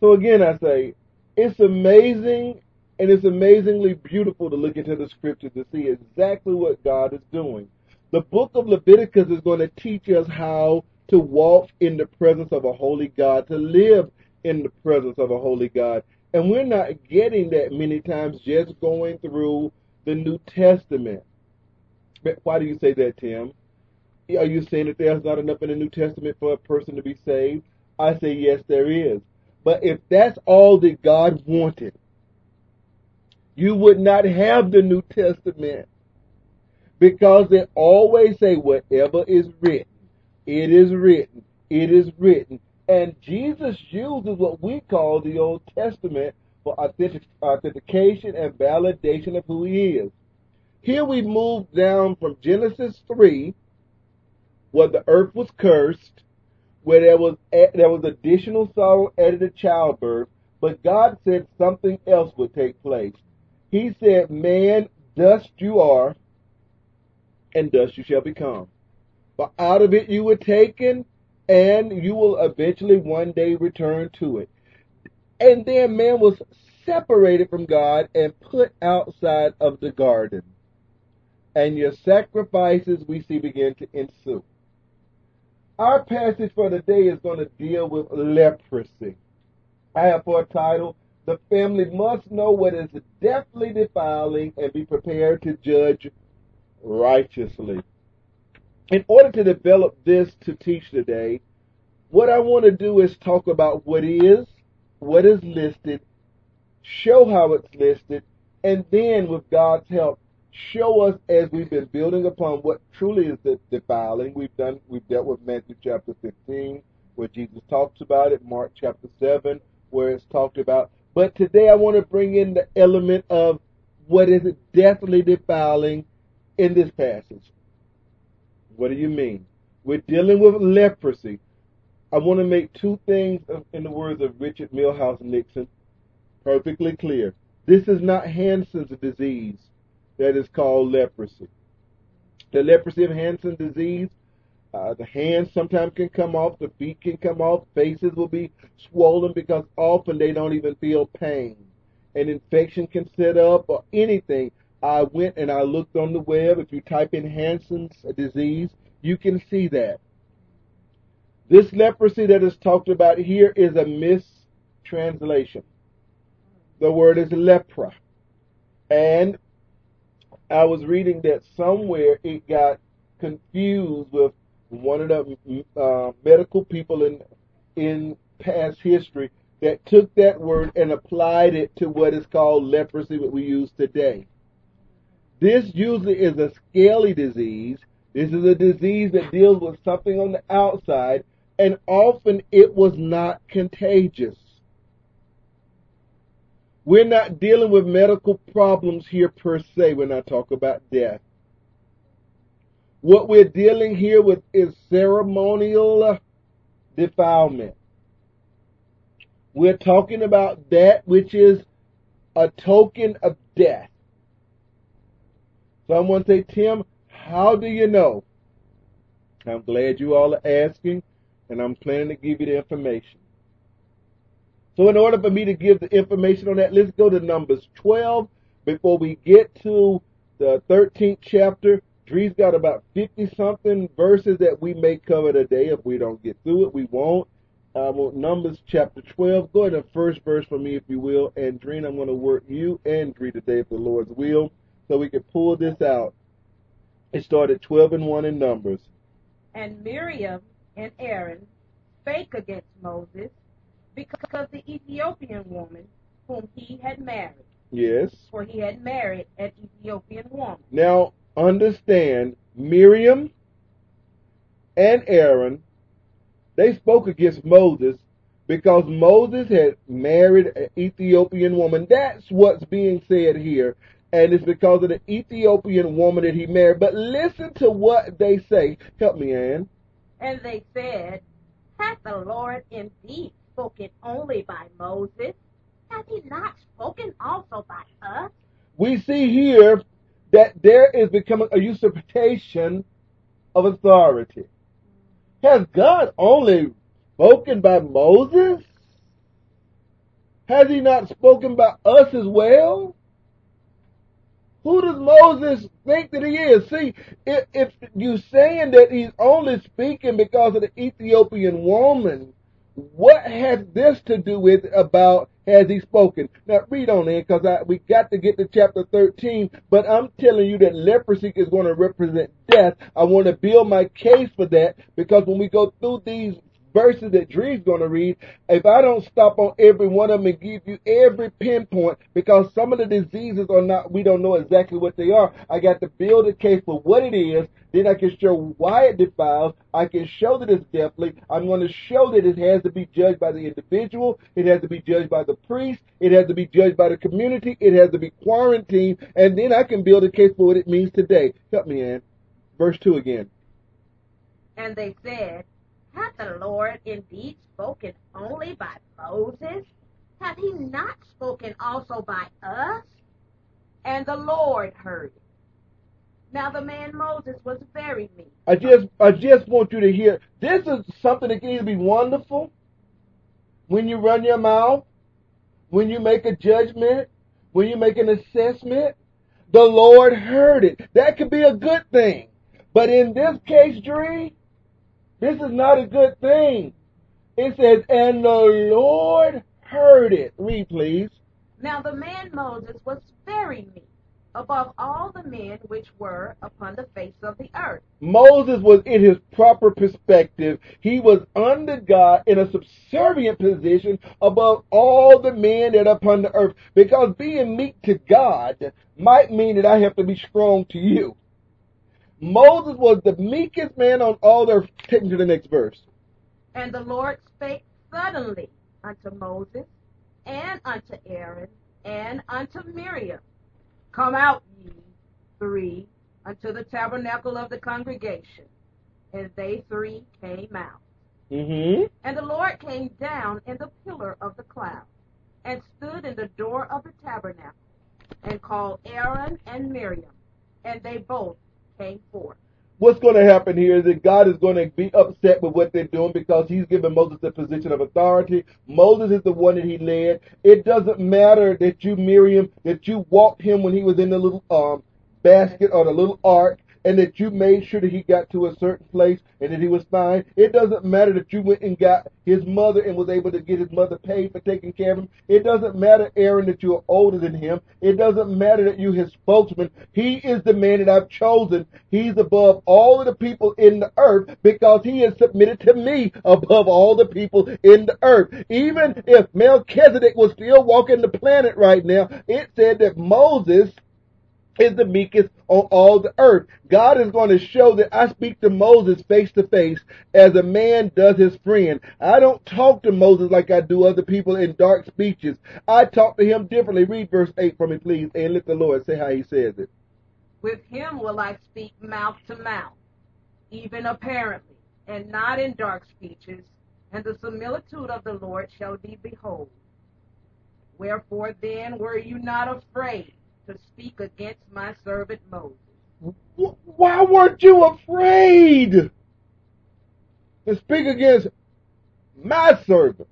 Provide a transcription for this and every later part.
So again, I say, it's amazing and it's amazingly beautiful to look into the scriptures to see exactly what God is doing. The book of Leviticus is going to teach us how to walk in the presence of a holy God, to live in the presence of a holy God. And we're not getting that many times just going through the New Testament. But why do you say that, Tim? Are you saying that there's not enough in the New Testament for a person to be saved? I say yes, there is. But if that's all that God wanted, you would not have the New Testament, because they always say whatever is written, it is written, it is written. And Jesus uses what we call the Old Testament for authentication and validation of who he is. Here we move down from Genesis 3, where the earth was cursed, where there was additional sorrow added to childbirth, but God said something else would take place. He said, man, dust you are, and dust you shall become. For out of it you were taken, and you will eventually one day return to it. And then man was separated from God and put outside of the garden. And your sacrifices we see begin to ensue. Our passage for today is going to deal with leprosy. I have for a title, the family must know what is deathly defiling and be prepared to judge righteously. In order to develop this to teach today, what I want to do is talk about what is listed, show how it's listed, and then with God's help, show us as we've been building upon what truly is defiling. We've dealt with Matthew chapter 15, where Jesus talks about it, Mark chapter 7, where it's talked about. But today I want to bring in the element of what is deathly defiling in this passage. What do you mean? We're dealing with leprosy. I want to make two things, in the words of Richard Milhouse Nixon, perfectly clear. This is not Hansen's disease that is called leprosy. The leprosy of Hansen's disease, the hands sometimes can come off, the feet can come off, faces will be swollen because often they don't even feel pain. An infection can set up or anything. I went and I looked on the web. If you type in Hansen's disease, you can see that. This leprosy that is talked about here is a mistranslation. The word is lepra. And I was reading that somewhere it got confused with one of the medical people in past history that took that word and applied it to what is called leprosy, what we use today. This usually is a scaly disease. This is a disease that deals with something on the outside, and often it was not contagious. We're not dealing with medical problems here per se when I talk about death. What we're dealing here with is ceremonial defilement. We're talking about that which is a token of death. Someone say, Tim, how do you know? I'm glad you all are asking, and I'm planning to give you the information. So in order for me to give the information on that, let's go to Numbers 12 before we get to the 13th chapter. Dree's got about 50-something verses that we may cover today. If we don't get through it, we won't. Numbers chapter 12. Go ahead and first verse for me, if you will. And Dree, I'm going to work you and Dree today, if the Lord's will, so we can pull this out. It started 12:1 in Numbers. And Miriam and Aaron spake against Moses because the Ethiopian woman whom he had married. Yes. For he had married an Ethiopian woman. Now, understand, Miriam and Aaron, they spoke against Moses because Moses had married an Ethiopian woman. That's what's being said here. And it's because of the Ethiopian woman that he married. But listen to what they say. Help me, Ann. And they said, hath the Lord indeed spoken only by Moses? Hath he not spoken also by us? We see here that there is becoming a usurpation of authority. Has God only spoken by Moses? Has he not spoken by us as well? Who does Moses think that he is? See, if you saying that he's only speaking because of the Ethiopian woman, what has this to do with about has he spoken? Now read on in because we got to get to chapter 13, but I'm telling you that leprosy is going to represent death. I want to build my case for that because when we go through these verses that Dree's going to read, if I don't stop on every one of them and give you every pinpoint, because some of the diseases are not, we don't know exactly what they are. I got to build a case for what it is. Then I can show why it defiles. I can show that it's deathly. I'm going to show that it has to be judged by the individual. It has to be judged by the priest. It has to be judged by the community. It has to be quarantined. And then I can build a case for what it means today. Help me, Ann. Verse 2 again. And they said, hath the Lord indeed spoken only by Moses? Hath he not spoken also by us? And the Lord heard it. Now the man Moses was very meek. I just want you to hear, this is something that can either be wonderful when you run your mouth, when you make a judgment, when you make an assessment. The Lord heard it. That could be a good thing. But in this case, Dree, this is not a good thing. It says, and the Lord heard it. Read, please. Now the man Moses was very meek, above all the men which were upon the face of the earth. Moses was in his proper perspective. He was under God in a subservient position above all the men that are upon the earth. Because being meek to God might mean that I have to be strong to you. Moses was the meekest man on all the earth. Take me to the next verse. And the Lord spake suddenly unto Moses, and unto Aaron, and unto Miriam, come out ye three unto the tabernacle of the congregation. And they three came out. Mm-hmm. And the Lord came down in the pillar of the cloud, and stood in the door of the tabernacle, and called Aaron and Miriam, and they both came forth. What's going to happen here is that God is going to be upset with what they're doing because he's given Moses the position of authority. Moses is the one that he led. It doesn't matter that you, Miriam, that you walked him when he was in the little basket or the little ark, and that you made sure that he got to a certain place and that he was fine. It doesn't matter that you went and got his mother and was able to get his mother paid for taking care of him. It doesn't matter, Aaron, that you are older than him. It doesn't matter that you his spokesman. He is the man that I've chosen. He's above all of the people in the earth because he is submitted to me above all the people in the earth. Even if Melchizedek was still walking the planet right now, it said that Moses is the meekest on all the earth. God is going to show that I speak to Moses face to face as a man does his friend. I don't talk to Moses like I do other people in dark speeches. I talk to him differently. Read verse 8 for me, please, and let the Lord say how he says it. With him will I speak mouth to mouth, even apparently, and not in dark speeches, and the similitude of the Lord shall be behold. Wherefore then were you not afraid to speak against my servant Moses? Why weren't you afraid to speak against my servant?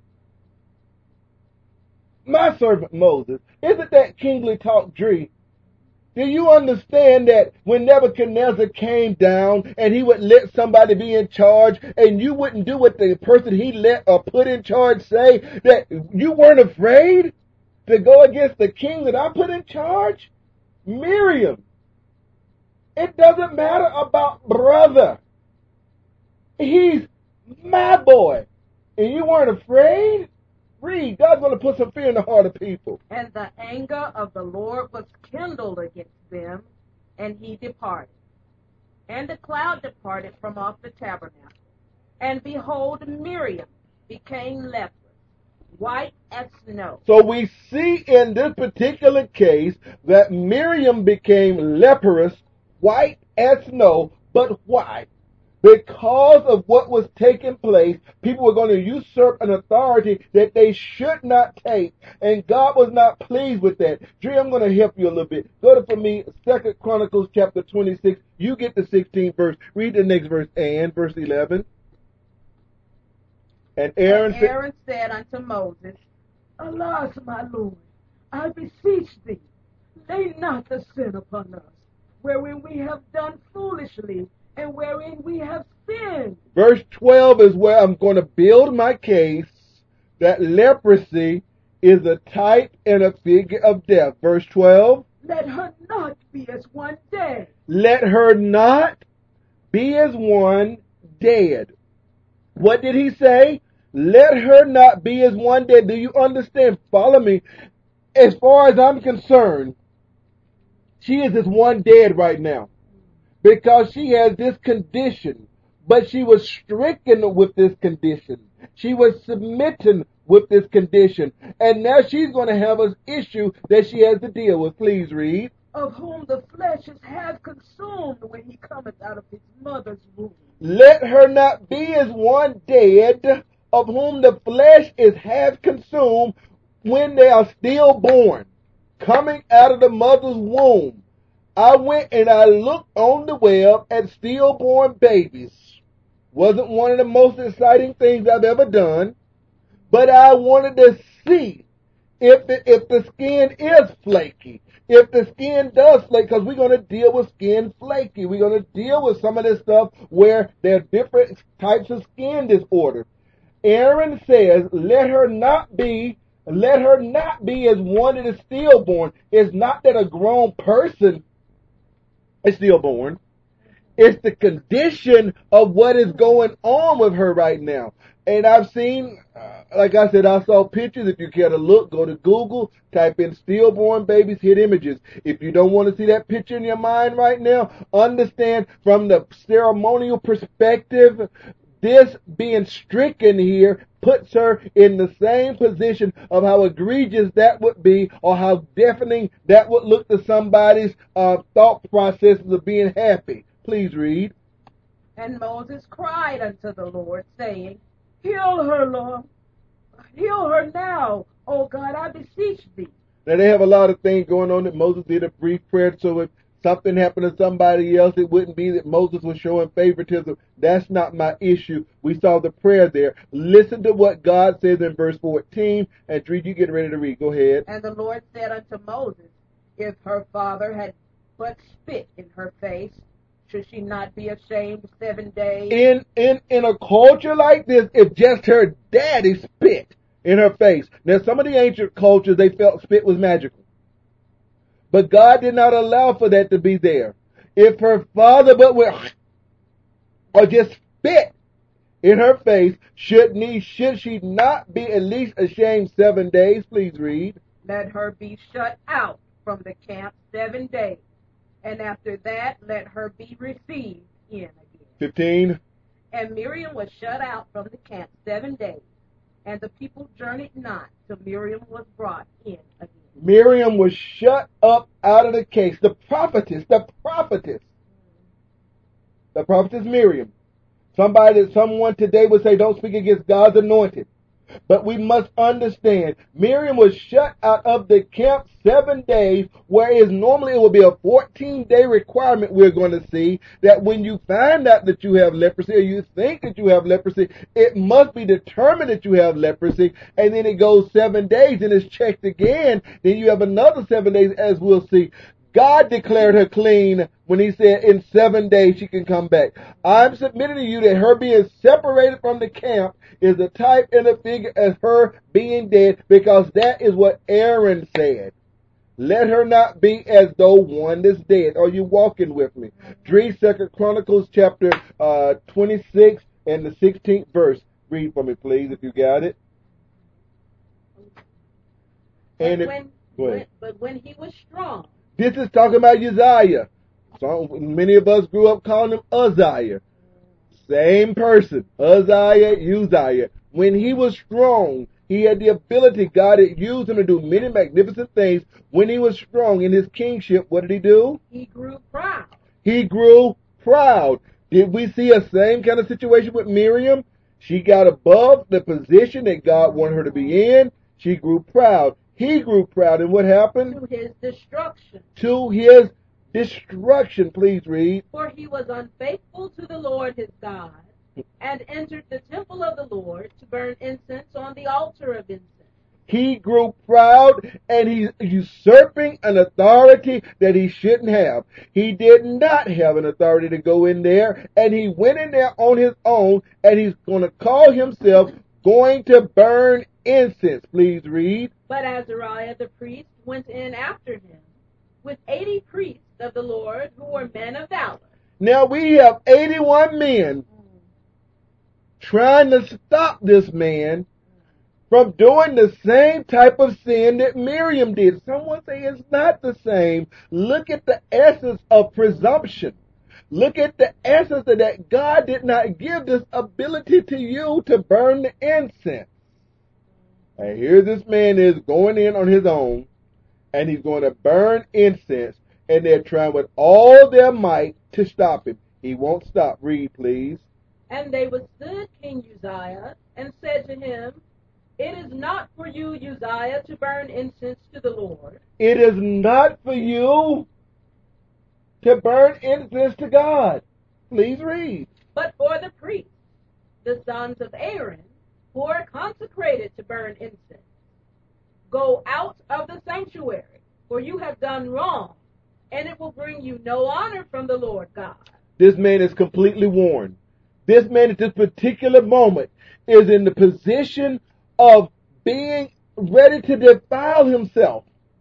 My servant Moses. Isn't that kingly talk, Dree? Do you understand that when Nebuchadnezzar came down and he would let somebody be in charge and you wouldn't do what the person he let or put in charge say, that you weren't afraid to go against the king that I put in charge? Miriam. It doesn't matter about brother. He's my boy. And you weren't afraid? Read. God's going to put some fear in the heart of people. And the anger of the Lord was kindled against them, and he departed. And the cloud departed from off the tabernacle. And behold, Miriam became leprous, white as snow. So we see in this particular case that Miriam became leprous, white as snow. But why? Because of what was taking place, people were going to usurp an authority that they should not take, and God was not pleased with that. Dree, I'm going to help you a little bit. Go to, for me, 2 Chronicles chapter 26. You get the 16th verse. Read the next verse, and verse 11. And Aaron said unto Moses, Alas, my Lord, I beseech thee, lay not the sin upon us, wherein we have done foolishly, and wherein we have sinned. Verse 12 is where I'm going to build my case that leprosy is a type and a figure of death. Verse 12. Let her not be as one dead. Let her not be as one dead. What did he say? Let her not be as one dead. Do you understand? Follow me. As far as I'm concerned, she is as one dead right now because she has this condition, but she was stricken with this condition. She was submitting with this condition, and now she's going to have an issue that she has to deal with. Please read. Of whom the flesh is half consumed when he cometh out of his mother's womb. Let her not be as one dead, of whom the flesh is half consumed when they are still born, coming out of the mother's womb. I went and I looked on the web at stillborn babies. Wasn't one of the most exciting things I've ever done, but I wanted to see if the skin is flaky. If the skin does flake, because we're going to deal with skin flaky. We're going to deal with some of this stuff where there are different types of skin disorder. Aaron says, let her not be as one that is stillborn. It's not that a grown person is stillborn. It's the condition of what is going on with her right now. And I've seen, like I said, I saw pictures. If you care to look, go to Google, type in stillborn babies, hit images. If you don't want to see that picture in your mind right now, understand from the ceremonial perspective, this being stricken here puts her in the same position of how egregious that would be or how deafening that would look to somebody's thought processes of being happy. Please read. And Moses cried unto the Lord, saying, Heal her, Lord. Heal her now, O God, I beseech thee. Now, they have a lot of things going on that Moses did a brief prayer, so if something happened to somebody else, it wouldn't be that Moses was showing favoritism. That's not my issue. We saw the prayer there. Listen to what God says in verse 14. And Dree, you get ready to read. Go ahead. And the Lord said unto Moses, If her father had but spit in her face, should she not be ashamed 7 days? In a culture like this, if just her daddy spit in her face. Now, some of the ancient cultures, they felt spit was magical. But God did not allow for that to be there. If her father but went or just spit in her face, should she not be at least ashamed 7 days? Please read. Let her be shut out from the camp 7 days. And after that, let her be received in again. 15. And Miriam was shut out from the camp 7 days. And the people journeyed not till Miriam was brought in again. Miriam was shut up out of the case. The prophetess Miriam. Someone today would say, don't speak against God's anointed. But we must understand, Miriam was shut out of the camp 7 days, whereas normally it would be a 14-day requirement. We're going to see that when you find out that you have leprosy, or you think that you have leprosy, it must be determined that you have leprosy, and then it goes 7 days and it's checked again. Then you have another 7 days, as we'll see. God declared her clean when he said in 7 days she can come back. I'm submitting to you that her being separated from the camp is a type and a figure as her being dead, because that is what Aaron said. Let her not be as though one is dead. Are you walking with me? Read 2 Chronicles chapter 26 and the 16th verse. Read for me, please, if you got it. But when he was strong. This is talking about Uzziah. So many of us grew up calling him Uzziah. Same person. Uzziah. When he was strong, he had the ability. God had used him to do many magnificent things. When he was strong in his kingship, what did he do? He grew proud. He grew proud. Did we see a same kind of situation with Miriam? She got above the position that God wanted her to be in. She grew proud. He grew proud, and what happened? To his destruction. To his destruction. Please read. For he was unfaithful to the Lord his God, and entered the temple of the Lord to burn incense on the altar of incense. He grew proud, and he's usurping an authority that he shouldn't have. He did not have an authority to go in there, and he went in there on his own, and he's going to call himself going to burn incense. Please read. But Azariah the priest went in after him with 80 priests of the Lord who were men of valor. Now we have 81 men trying to stop this man from doing the same type of sin that Miriam did. Someone say it's not the same. Look at the essence of presumption. Look at the essence of that. God did not give this ability to you to burn the incense. And here this man is going in on his own, and he's going to burn incense, and they're trying with all their might to stop him. He won't stop. Read, please. And they withstood King Uzziah and said to him, It is not for you, Uzziah, to burn incense to the Lord. It is not for you to burn incense to God. Please read. But for the priests, the sons of Aaron, who are consecrated to burn incense. Go out of the sanctuary, for you have done wrong, and it will bring you no honor from the Lord God. This man is completely warned. This man at this particular moment is in the position of being ready to defile himself.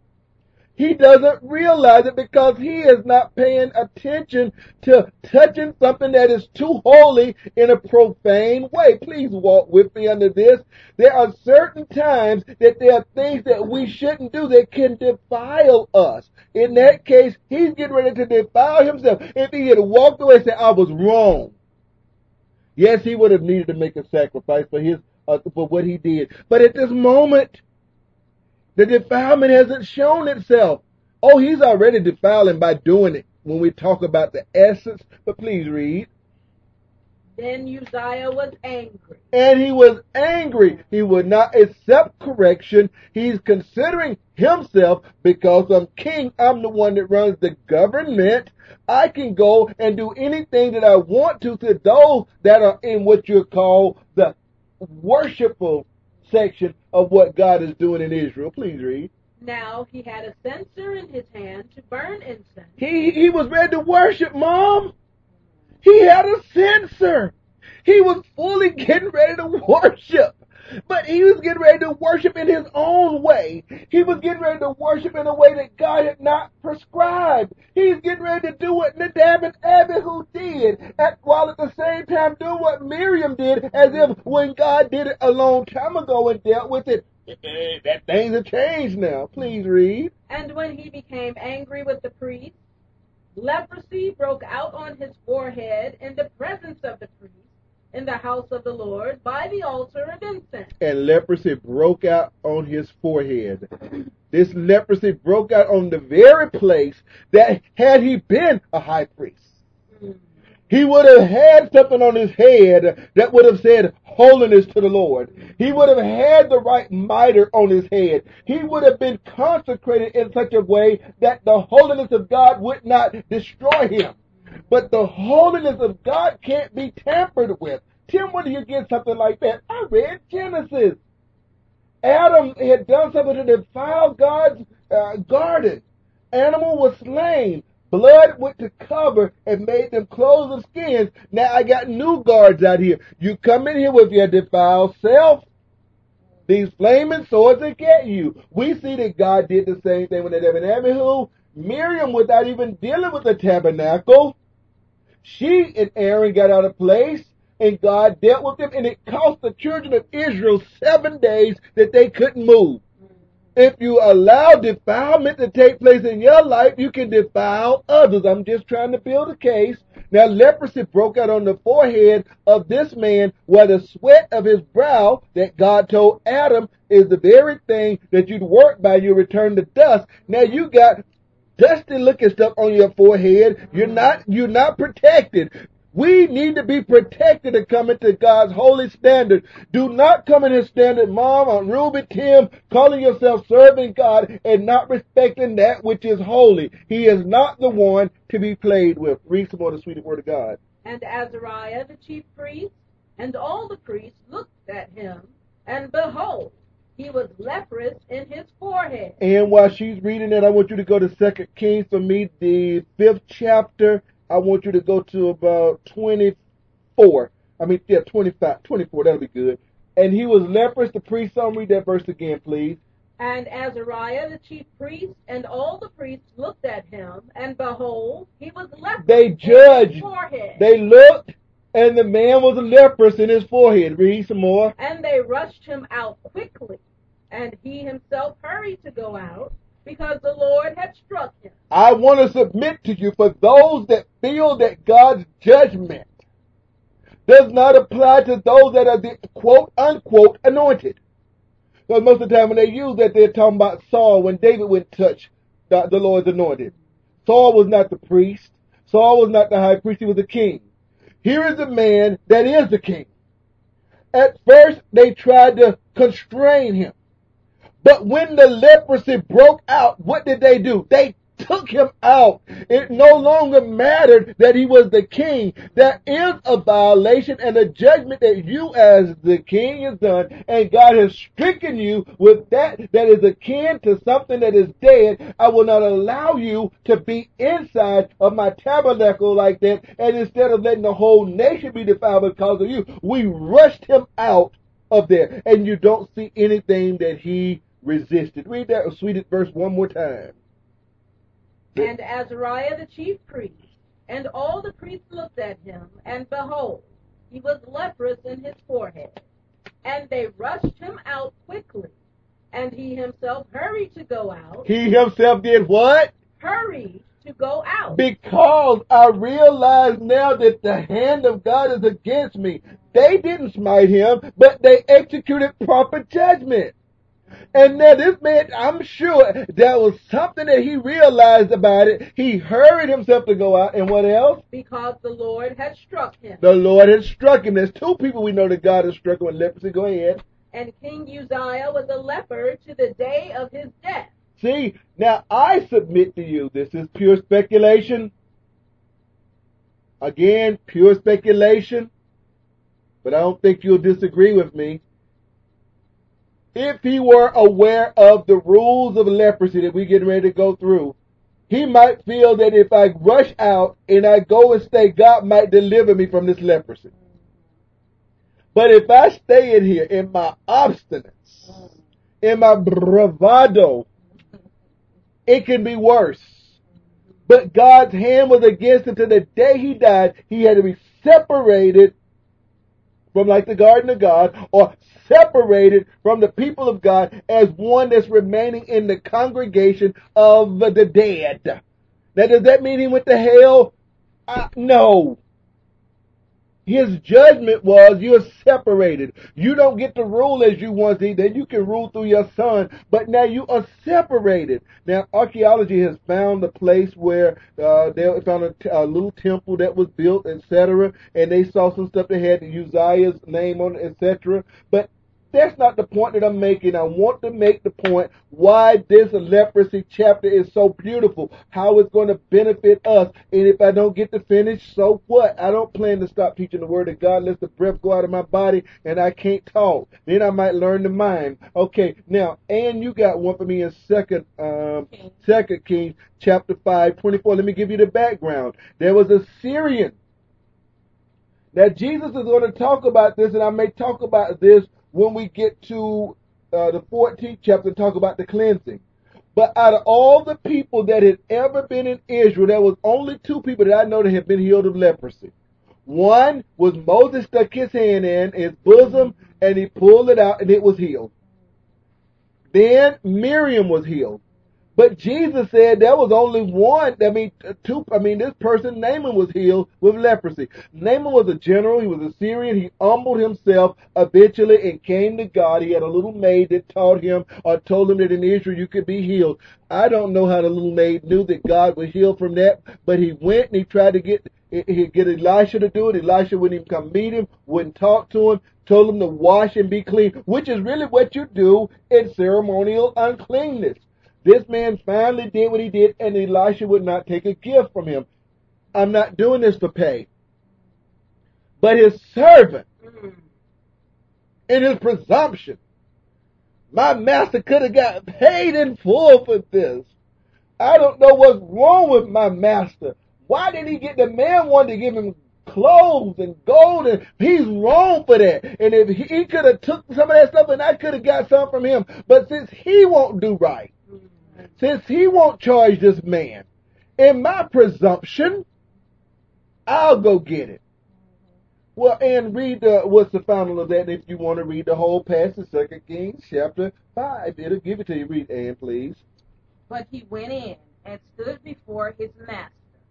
He doesn't realize it because he is not paying attention to touching something that is too holy in a profane way. Please walk with me under this. There are certain times that there are things that we shouldn't do that can defile us. In that case, he's getting ready to defile himself. If he had walked away and said, I was wrong, yes, he would have needed to make a sacrifice for what he did. But at this moment, the defilement hasn't shown itself. Oh, he's already defiling by doing it when we talk about the essence. But please read. Then Uzziah was angry. And he was angry. He would not accept correction. He's considering himself, because I'm king, I'm the one that runs the government. I can go and do anything that I want to those that are in what you call the worshipful section of what God is doing in Israel. Please read. Now he had a censer in his hand to burn incense. He was ready to worship, Mom. He had a censer. He was fully getting ready to worship. But he was getting ready to worship in his own way. He was getting ready to worship in a way that God had not prescribed. He's getting ready to do what Nadab and Abihu did, while at the same time doing what Miriam did, as if when God did it a long time ago and dealt with it, that things have changed now. Please read. And when he became angry with the priest, leprosy broke out on his forehead in the presence of the priest, in the house of the Lord, by the altar of incense. And leprosy broke out on his forehead. This leprosy broke out on the very place that, had he been a high priest, he would have had something on his head that would have said holiness to the Lord. He would have had the right mitre on his head. He would have been consecrated in such a way that the holiness of God would not destroy him. But the holiness of God can't be tampered with. Tim, when do you get something like that? I read Genesis. Adam had done something to defile God's garden. Animal was slain. Blood went to cover and made them clothes of skins. Now I got new guards out here. You come in here with your defiled self, these flaming swords will get you. We see that God did the same thing with Nadab and Abihu. Miriam, without even dealing with the tabernacle, she and Aaron got out of place, and God dealt with them, and it cost the children of Israel 7 days that they couldn't move. If you allow defilement to take place in your life, you can defile others. I'm just trying to build a case. Now, leprosy broke out on the forehead of this man, where the sweat of his brow that God told Adam is the very thing that you'd work by, you return to dust. Now you got dusty looking stuff on your forehead. You're not protected. We need to be protected to come into God's holy standard. Do not come in His standard, Mom, or Ruby, Tim, calling yourself serving God and not respecting that which is holy. He is not the one to be played with. Read some more of the sweet word of God. And Azariah the chief priest and all the priests looked at him, and behold, he was leprous in his forehead. And while she's reading that, I want you to go to 2 Kings for me, the 5th chapter. I want you to go to about 24. 25, 24. That'll be good. And he was leprous. The priest, read that verse again, please. And Azariah the chief priest and all the priests looked at him, and behold, he was leprous They in judged. his forehead. They looked, and the man was leprous in his forehead. Read some more. And they rushed him out quickly, and he himself hurried to go out, because the Lord had struck him. I want to submit to you, for those that feel that God's judgment does not apply to those that are the quote-unquote anointed. Because most of the time when they use that, they're talking about Saul when David went and touched the Lord's anointed. Saul was not the priest. Saul was not the high priest. He was the king. Here is a man that is the king. At first, they tried to constrain him. But when the leprosy broke out, what did they do? They took him out. It no longer mattered that he was the king. There is a violation and a judgment that you as the king has done, and God has stricken you with that is akin to something that is dead. I will not allow you to be inside of my tabernacle like that, and instead of letting the whole nation be defiled because of you, we rushed him out of there, and you don't see anything that he resisted. Read that sweetest verse one more time. And Azariah the chief priest and all the priests looked at him, and behold, he was leprous in his forehead. And they rushed him out quickly, and he himself hurried to go out. He himself did what? Hurried to go out. Because I realize now that the hand of God is against me. They didn't smite him, but they executed proper judgment. And now this man, I'm sure there was something that he realized about it. He hurried himself to go out. And what else? Because the Lord had struck him. The Lord had struck him. There's two people we know that God has struck with leprosy. Go ahead. And King Uzziah was a leper to the day of his death. See, now I submit to you, this is pure speculation. Again, pure speculation. But I don't think you'll disagree with me. If he were aware of the rules of leprosy that we're getting ready to go through, he might feel that if I rush out and I go and stay, God might deliver me from this leprosy. But if I stay in here in my obstinance, in my bravado, it can be worse. But God's hand was against him to the day he died. He had to be separated from like the garden of God, or separated from the people of God as one that's remaining in the congregation of the dead. Now, does that mean he went to hell? No. His judgment was you're separated. You don't get to rule as you once did. Then you can rule through your son, but now you are separated. Now, archaeology has found a place where they found a little temple that was built, etc., and they saw some stuff that had Uzziah's name on it, etc. But that's not the point that I'm making. I want to make the point why this leprosy chapter is so beautiful, how it's going to benefit us. And if I don't get to finish, so what? I don't plan to stop teaching the word of God unless the breath go out of my body and I can't talk. Then I might learn the mime. Okay, now, and you got one for me in Second Kings chapter 5:24. Let me give you the background. There was a Syrian. Now, Jesus is going to talk about this, and I may talk about this when we get to the 14th chapter and talk about the cleansing. But out of all the people that had ever been in Israel, there was only two people that I know that had been healed of leprosy. One was Moses stuck his hand in his bosom and he pulled it out and it was healed. Then Miriam was healed. But Jesus said there was only one, this person, Naaman, was healed with leprosy. Naaman was a general, he was a Syrian, he humbled himself eventually and came to God. He had a little maid that taught him or told him that in Israel you could be healed. I don't know how the little maid knew that God would heal from that, but he went and he tried to get Elisha to do it. Elisha wouldn't even come meet him, wouldn't talk to him, told him to wash and be clean, which is really what you do in ceremonial uncleanness. This man finally did what he did, and Elisha would not take a gift from him. I'm not doing this for pay. But his servant, in his presumption, My master could have got paid in full for this. I don't know what's wrong with my master. Why did he get the man wanted to give him clothes and gold, and he's wrong for that. And if he could have took some of that stuff and I could have got some from him. But since he won't do right, since he won't charge this man, in my presumption, I'll go get it. Well, and read what's the final of that if you want to read the whole passage, 2 Kings chapter 5. It'll give it to you. Read, Ann, please. But he went in and stood before his master.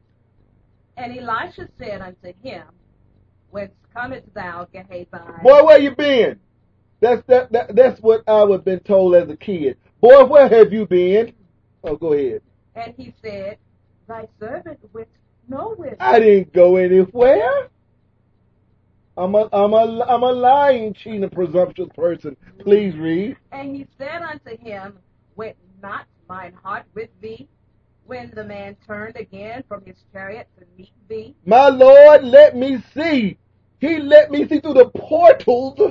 And Elisha said unto him, Whence comest thou, Gehazi? Boy, where you been? That's what I would have been told as a kid. Boy, where have you been? Oh, go ahead. And he said, Thy servant went nowhere. I didn't go anywhere. I'm a lying, cheating, presumptuous person. Please read. And he said unto him, Went not mine heart with thee, when the man turned again from his chariot to meet thee? My Lord, let me see. He let me see through the portals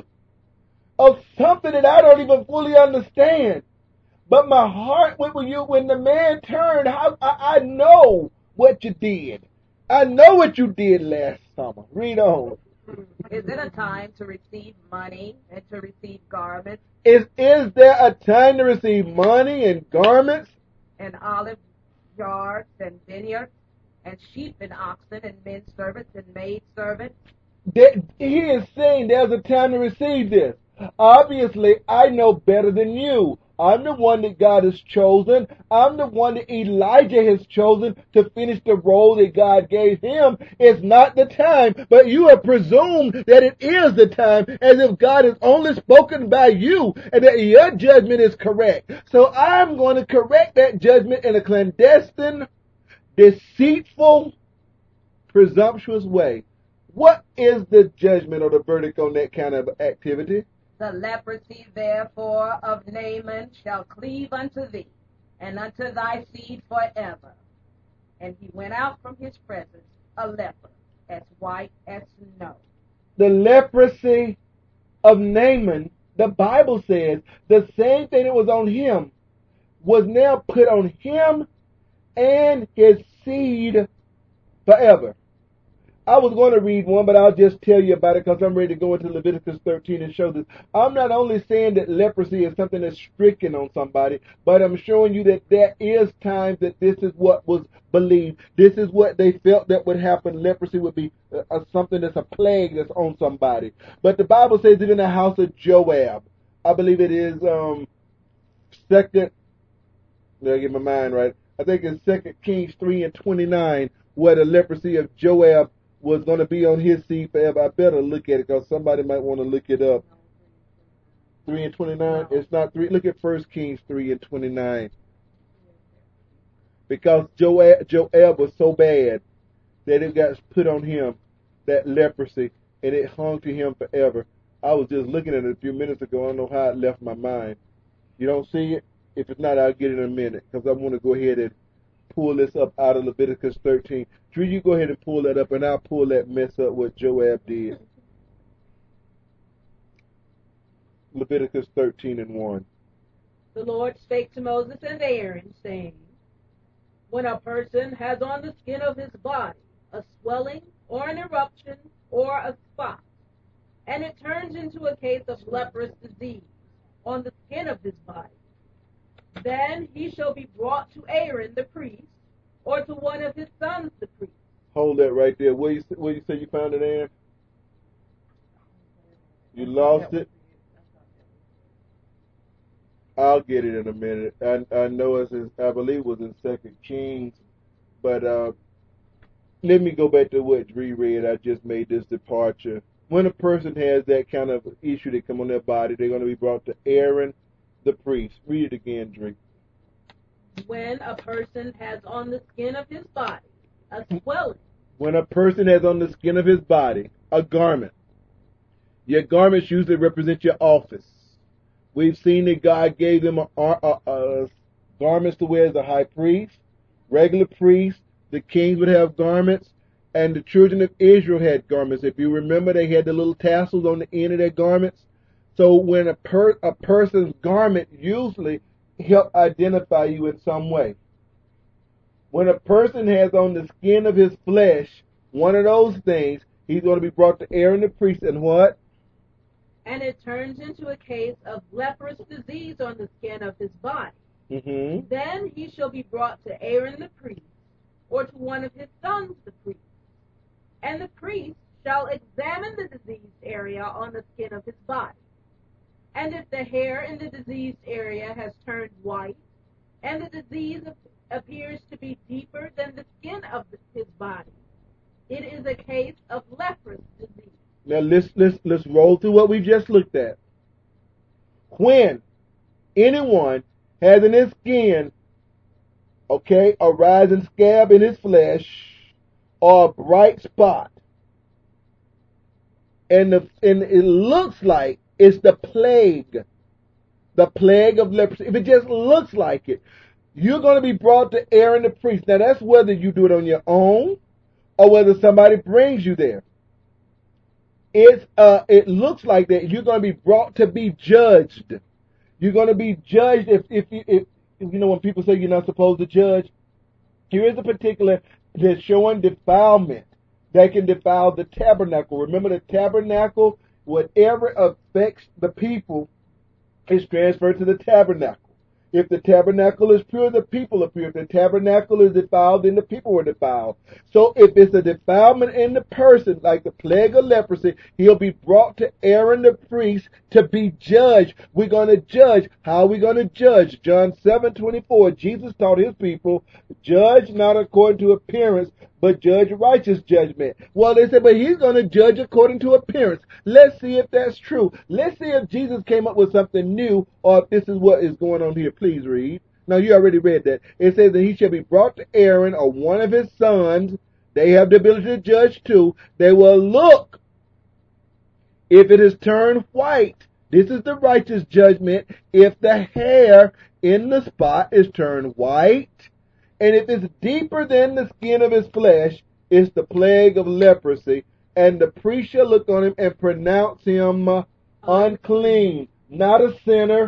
of something that I don't even fully understand. But my heart went with you when the man turned. I know what you did. I know what you did last summer. Read on. Is it a time to receive money and to receive garments? Is there a time to receive money and garments? And olive yards and vineyards, and sheep and oxen and men servants and maid servants? He is saying there's a time to receive this. Obviously, I know better than you. I'm the one that God has chosen. I'm the one that Elijah has chosen to finish the role that God gave him. It's not the time, but you have presumed that it is the time, as if God has only spoken by you and that your judgment is correct. So I'm going to correct that judgment in a clandestine, deceitful, presumptuous way. What is the judgment or the verdict on that kind of activity? The leprosy, therefore, of Naaman shall cleave unto thee, and unto thy seed forever. And he went out from his presence a leper, as white as snow. The leprosy of Naaman, the Bible says, the same thing that was on him was now put on him and his seed forever. I was going to read one, but I'll just tell you about it because I'm ready to go into Leviticus 13 and show this. I'm not only saying that leprosy is something that's stricken on somebody, but I'm showing you that there is times that this is what was believed. This is what they felt that would happen. Leprosy would be something that's a plague that's on somebody. But the Bible says it in the house of Joab. I believe it is second. Let me get my mind right. I think it's 2 Kings 3:29, where the leprosy of Joab was going to be on his seed forever. I better look at it because somebody might want to look it up. 3:29. It's not 3. Look at 1 Kings 3:29. Because Joab was so bad that it got put on him, that leprosy, and it hung to him forever. I was just looking at it a few minutes ago. I don't know how it left my mind. You don't see it? If it's not, I'll get it in a minute because I want to go ahead and pull this up out of Leviticus 13. Drew, you go ahead and pull that up, and I'll pull that mess up what Joab did. Leviticus 13:1. The Lord spake to Moses and Aaron, saying, When a person has on the skin of his body a swelling or an eruption or a spot, and it turns into a case of leprous disease on the skin of his body, then he shall be brought to Aaron the priest, or to one of his sons the priest. Hold that right there. Where you say you found it, Ann? You lost it? I'll get it in a minute. I know I believe it was in 2 Kings, but let me go back to what Dree read. I just made this departure. When a person has that kind of issue that come on their body, they're going to be brought to Aaron the priest. Read it again, Dree. When a person has on the skin of his body a swelling. When a person has on the skin of his body a garment. Your garments usually represent your office. We've seen that God gave them garments to wear as a high priest, regular priest. The kings would have garments, and the children of Israel had garments. If you remember, they had the little tassels on the end of their garments. So when a person's garment usually help identify you in some way. When a person has on the skin of his flesh one of those things, he's going to be brought to Aaron the priest, and what? And it turns into a case of leprous disease on the skin of his body. Mm-hmm. Then he shall be brought to Aaron the priest, or to one of his sons the priest. And the priest shall examine the diseased area on the skin of his body. And if the hair in the diseased area has turned white, and the disease appears to be deeper than the skin of his body, it is a case of leprous disease. Now let's roll through what we just looked at. When anyone has in his skin, okay, a rising scab in his flesh, or a bright spot, and it looks like it's the plague of leprosy. If it just looks like it, you're going to be brought to Aaron the priest. Now that's whether you do it on your own or whether somebody brings you there. It looks like that you're going to be brought to be judged. You're going to be judged if you know when people say you're not supposed to judge. Here is a particular that's showing defilement that can defile the tabernacle. Remember, the tabernacle, whatever affects the people is transferred to the tabernacle. If the tabernacle is pure, the people are pure. If the tabernacle is defiled, then the people are defiled. So if it's a defilement in the person, like the plague of leprosy, he'll be brought to Aaron the priest to be judged. We're going to judge. How are we going to judge? John 7:24, Jesus taught his people, judge not according to appearance, but judge righteous judgment. Well, they said, but he's going to judge according to appearance. Let's see if that's true. Let's see if Jesus came up with something new, or if this is what is going on here. Please read. No, you already read that. It says that he shall be brought to Aaron or one of his sons. They have the ability to judge too. They will look. If it is turned white, this is the righteous judgment. If the hair in the spot is turned white, and if it's deeper than the skin of his flesh, it's the plague of leprosy. And the priest shall look on him and pronounce him unclean. Not a sinner,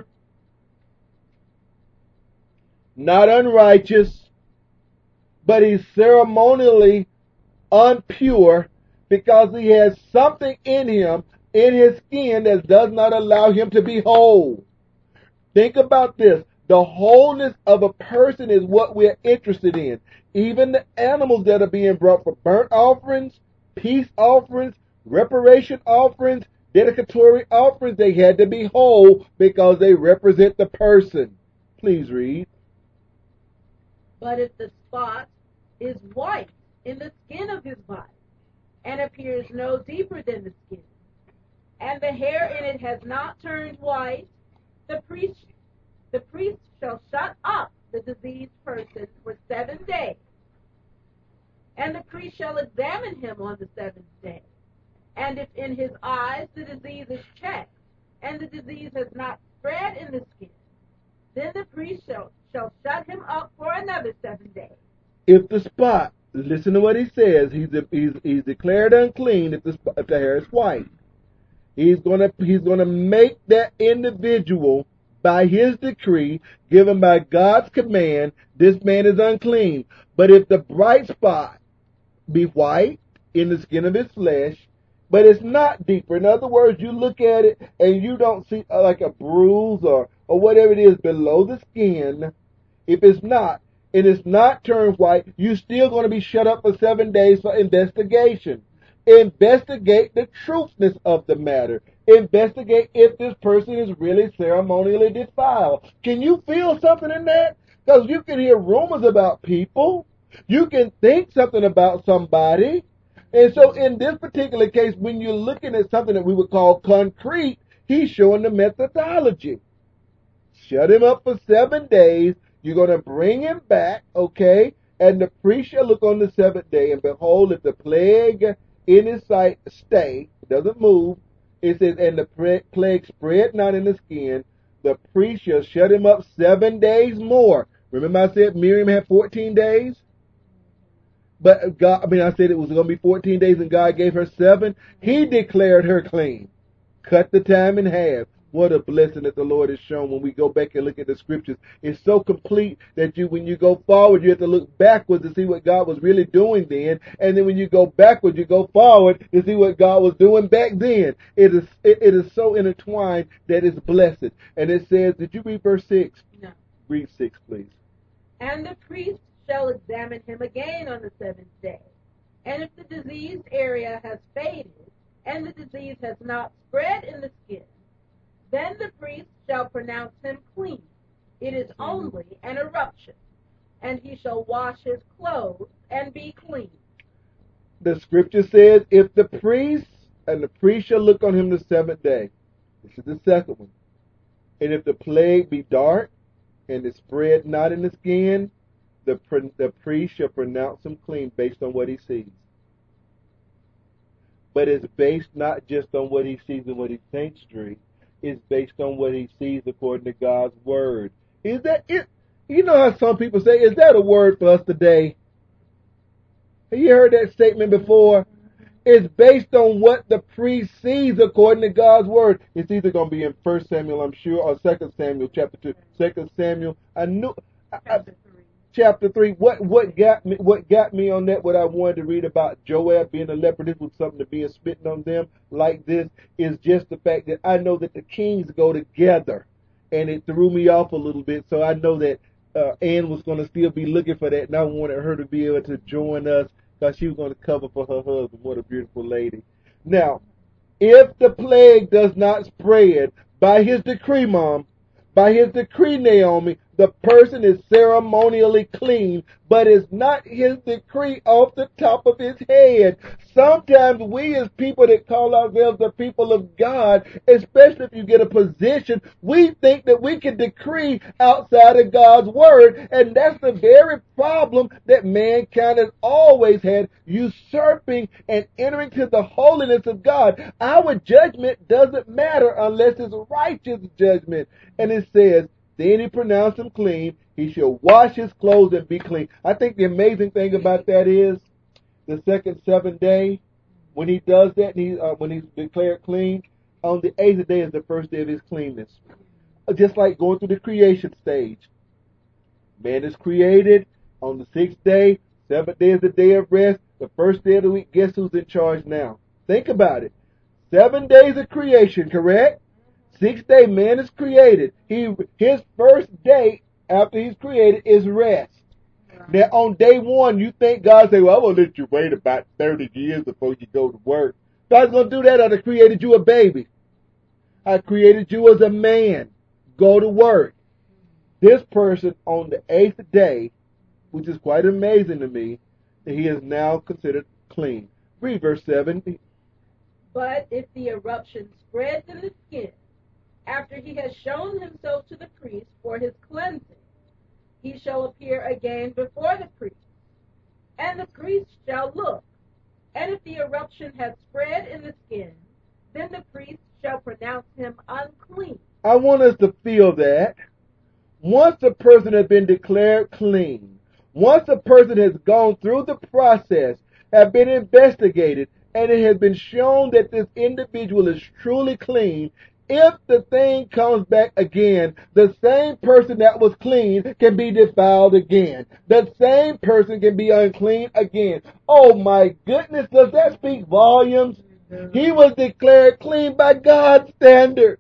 not unrighteous, but he's ceremonially unpure because he has something in him, in his skin, that does not allow him to be whole. Think about this. The wholeness of a person is what we're interested in. Even the animals that are being brought for burnt offerings, peace offerings, reparation offerings, dedicatory offerings, they had to be whole because they represent the person. Please read. But if the spot is white in the skin of his body, and appears no deeper than the skin, and the hair in it has not turned white, the priest shall shut up the diseased person for 7 days. And the priest shall examine him on the 7th day. And if in his eyes the disease is checked, and the disease has not spread in the skin, then the priest shall shut him up for another 7 days. If the spot, listen to what he says, he's declared unclean if the hair is white. He's gonna make that individual, by his decree, given by God's command, this man is unclean. But if the bright spot be white in the skin of his flesh, but it's not deeper, in other words, you look at it and you don't see like a bruise or whatever it is below the skin, if it's not, and it's not turned white, you're still going to be shut up for 7 days for investigation. Investigate the truthness of the matter. Investigate if this person is really ceremonially defiled. Can you feel something in that? Because you can hear rumors about people. You can think something about somebody. And so in this particular case, when you're looking at something that we would call concrete, he's showing the methodology. Shut him up for 7 days. You're going to bring him back, okay? And the priest shall look on the 7th day, and behold, if the plague in his sight stay, doesn't move, it says, and the plague spread not in the skin, the priest shall shut him up 7 days more. Remember I said Miriam had 14 days? But I said it was going to be 14 days and God gave her 7. He declared her clean. Cut the time in half. What a blessing that the Lord has shown when we go back and look at the scriptures. It's so complete that when you go forward, you have to look backwards to see what God was really doing then. And then when you go backwards, you go forward to see what God was doing back then. It is so intertwined that it's blessed. And it says, did you read verse 6? No. Read 6, please. And the priest shall examine him again on the seventh day. And if the diseased area has faded, and the disease has not spread in the skin, then the priest shall pronounce him clean. It is only an eruption, and he shall wash his clothes and be clean. The scripture says, if the priest shall look on him the seventh day. This is the second one. And if the plague be dark, and it spread not in the skin, the priest shall pronounce him clean based on what he sees. But it's based not just on what he sees and what he thinks, Dree. It's based on what he sees according to God's word. Is that it? You know how some people say, is that a word for us today? Have you heard that statement before? It's based on what the priest sees according to God's word. It's either going to be in 1 Samuel, I'm sure, or 2 Samuel chapter 2. 2 Samuel, chapter 3. What got me on that, what I wanted to read about Joab being a leper, this was something to be spitting on them like this, is just the fact that I know that the kings go together. And it threw me off a little bit, so I know that Ann was going to still be looking for that, and I wanted her to be able to join us because she was going to cover for her husband. What a beautiful lady. Now, if the plague does not spread by his decree, Mom, by his decree, Naomi, the person is ceremonially clean, but it's not his decree off the top of his head. Sometimes we as people that call ourselves the people of God, especially if you get a position, we think that we can decree outside of God's word, and that's the very problem that mankind has always had, usurping and entering to the holiness of God. Our judgment doesn't matter unless it's righteous judgment. And it says, then he pronounced him clean. He shall wash his clothes and be clean. I think the amazing thing about that is the second seventh day, when he does that, and when he's declared clean, on the eighth day is the first day of his cleanness. Just like going through the creation stage. Man is created on the sixth day. Seventh day is the day of rest. The first day of the week, guess who's in charge now? Think about it. 7 days of creation, correct? Sixth day, man is created. His first day after he's created is rest. Right. Now, on day one, you think God say, well, I'm going to let you wait about 30 years before you go to work. God's going to do that. I created you a baby. I created you as a man. Go to work. This person on the 8th day, which is quite amazing to me, that he is now considered clean. Read verse 7. But if the eruption spreads in the skin, after he has shown himself to the priest for his cleansing, he shall appear again before the priest, and the priest shall look. And if the eruption has spread in the skin, then the priest shall pronounce him unclean. I want us to feel that. Once a person has been declared clean, once a person has gone through the process, have been investigated, and it has been shown that this individual is truly clean, if the thing comes back again, the same person that was clean can be defiled again. The same person can be unclean again. Oh my goodness, does that speak volumes? He was declared clean by God's standard.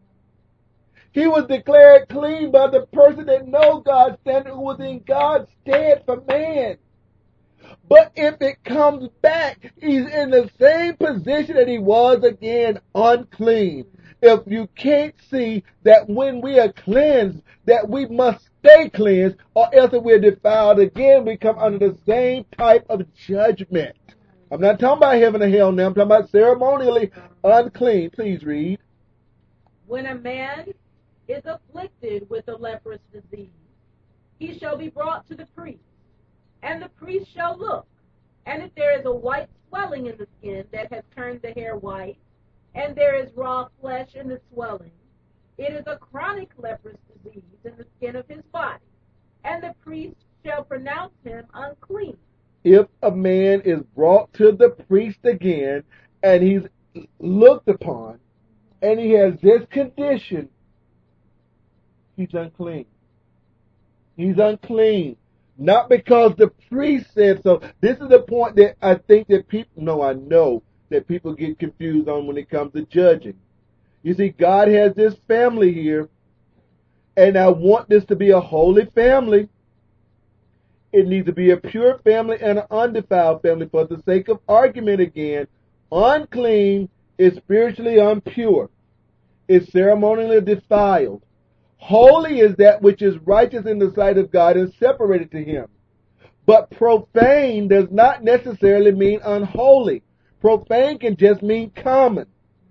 He was declared clean by the person that knows God's standard, who was in God's stead for man. But if it comes back, he's in the same position that he was again, unclean. If you can't see that when we are cleansed, that we must stay cleansed, or else if we're defiled again, we come under the same type of judgment. I'm not talking about heaven or hell now. I'm talking about ceremonially unclean. Please read. When a man is afflicted with a leprous disease, he shall be brought to the priest, and the priest shall look. And if there is a white swelling in the skin that has turned the hair white, and there is raw flesh in the swelling, it is a chronic leprous disease in the skin of his body, and the priest shall pronounce him unclean. If a man is brought to the priest again, and he's looked upon, and he has this condition, he's unclean. He's unclean. Not because the priest said so. This is the point that I think that people, no, I know that people get confused on when it comes to judging. You see, God has this family here, and I want this to be a holy family. It needs to be a pure family and an undefiled family. For the sake of argument again, unclean is spiritually impure. Is ceremonially defiled. Holy is that which is righteous in the sight of God and separated to Him. But profane does not necessarily mean unholy. Profane can just mean common.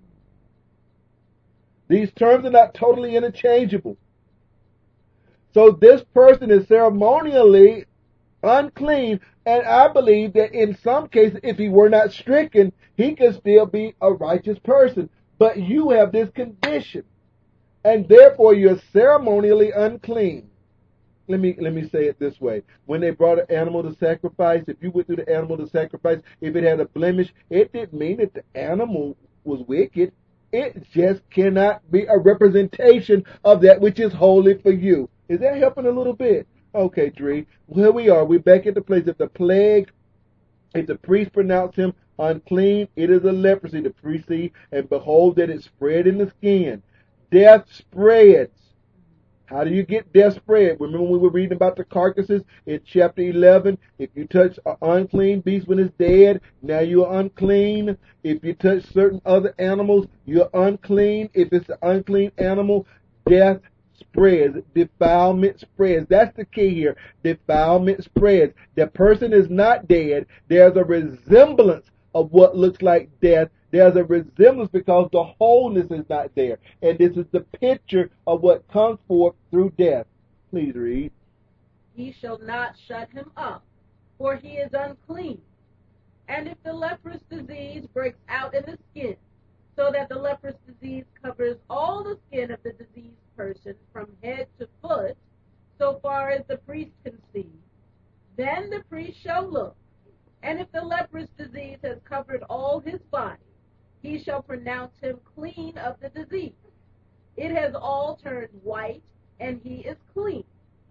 These terms are not totally interchangeable. So this person is ceremonially unclean, and I believe that in some cases, if he were not stricken, he could still be a righteous person. But you have this condition, and therefore you're ceremonially unclean. Let me say it this way. When they brought an animal to sacrifice, if you went through the animal to sacrifice, if it had a blemish, it didn't mean that the animal was wicked. It just cannot be a representation of that which is holy for you. Is that helping a little bit? Okay, Dree. Here we are. We're back at the place of the plague. If the priest pronounce him unclean, it is a leprosy. The priest see, and behold that it spread in the skin. Death spreads. How do you get death spread? Remember when we were reading about the carcasses in chapter 11? If you touch an unclean beast when it's dead, now you're unclean. If you touch certain other animals, you're unclean. If it's an unclean animal, death spreads. Defilement spreads. That's the key here. Defilement spreads. The person is not dead. There's a resemblance of what looks like death. There's a resemblance because the wholeness is not there. And this is the picture of what comes forth through death. Please read. He shall not shut him up, for he is unclean. And if the leprous disease breaks out in the skin, so that the leprous disease covers all the skin of the diseased person from head to foot, so far as the priest can see, then the priest shall look. And if the leprous disease has covered all his body, he shall pronounce him clean of the disease. It has all turned white, and he is clean.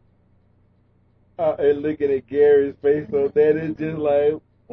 And looking at Gary's face, so that is just like,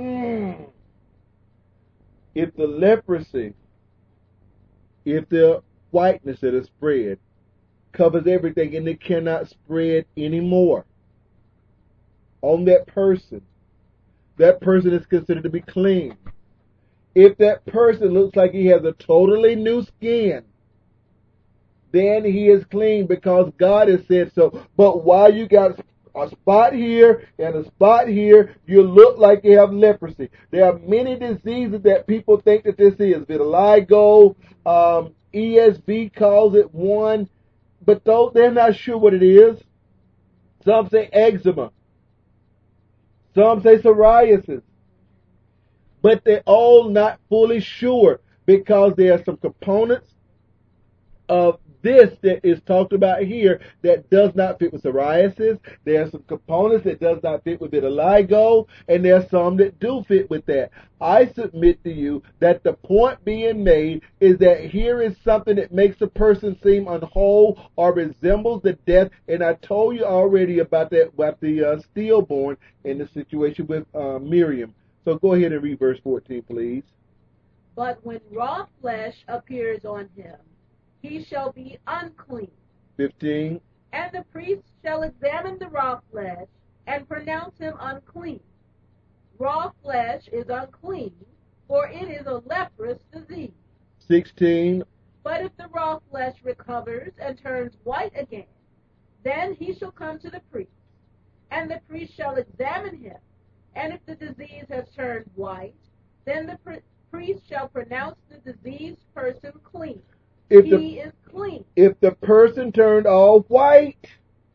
If the leprosy, if the whiteness that is spread covers everything and it cannot spread anymore on that person is considered to be clean. If that person looks like he has a totally new skin, then he is clean because God has said so. But while you got a spot here and a spot here, you look like you have leprosy. There are many diseases that people think that this is. Vitiligo, ESV calls it one, but they're not sure what it is. Some say eczema. Some say psoriasis. But they're all not fully sure because there are some components of this that is talked about here that does not fit with psoriasis. There are some components that does not fit with vitiligo, and there are some that do fit with that. I submit to you that the point being made is that here is something that makes a person seem unwhole or resembles the death, and I told you already about that with the stillborn in the situation with Miriam. So go ahead and read verse 14, please. But when raw flesh appears on him, he shall be unclean. 15. And the priest shall examine the raw flesh and pronounce him unclean. Raw flesh is unclean, for it is a leprous disease. 16. But if the raw flesh recovers and turns white again, then he shall come to the priest, and the priest shall examine him. And if the disease has turned white, then the priest shall pronounce the diseased person clean. He is clean. If the person turned all white,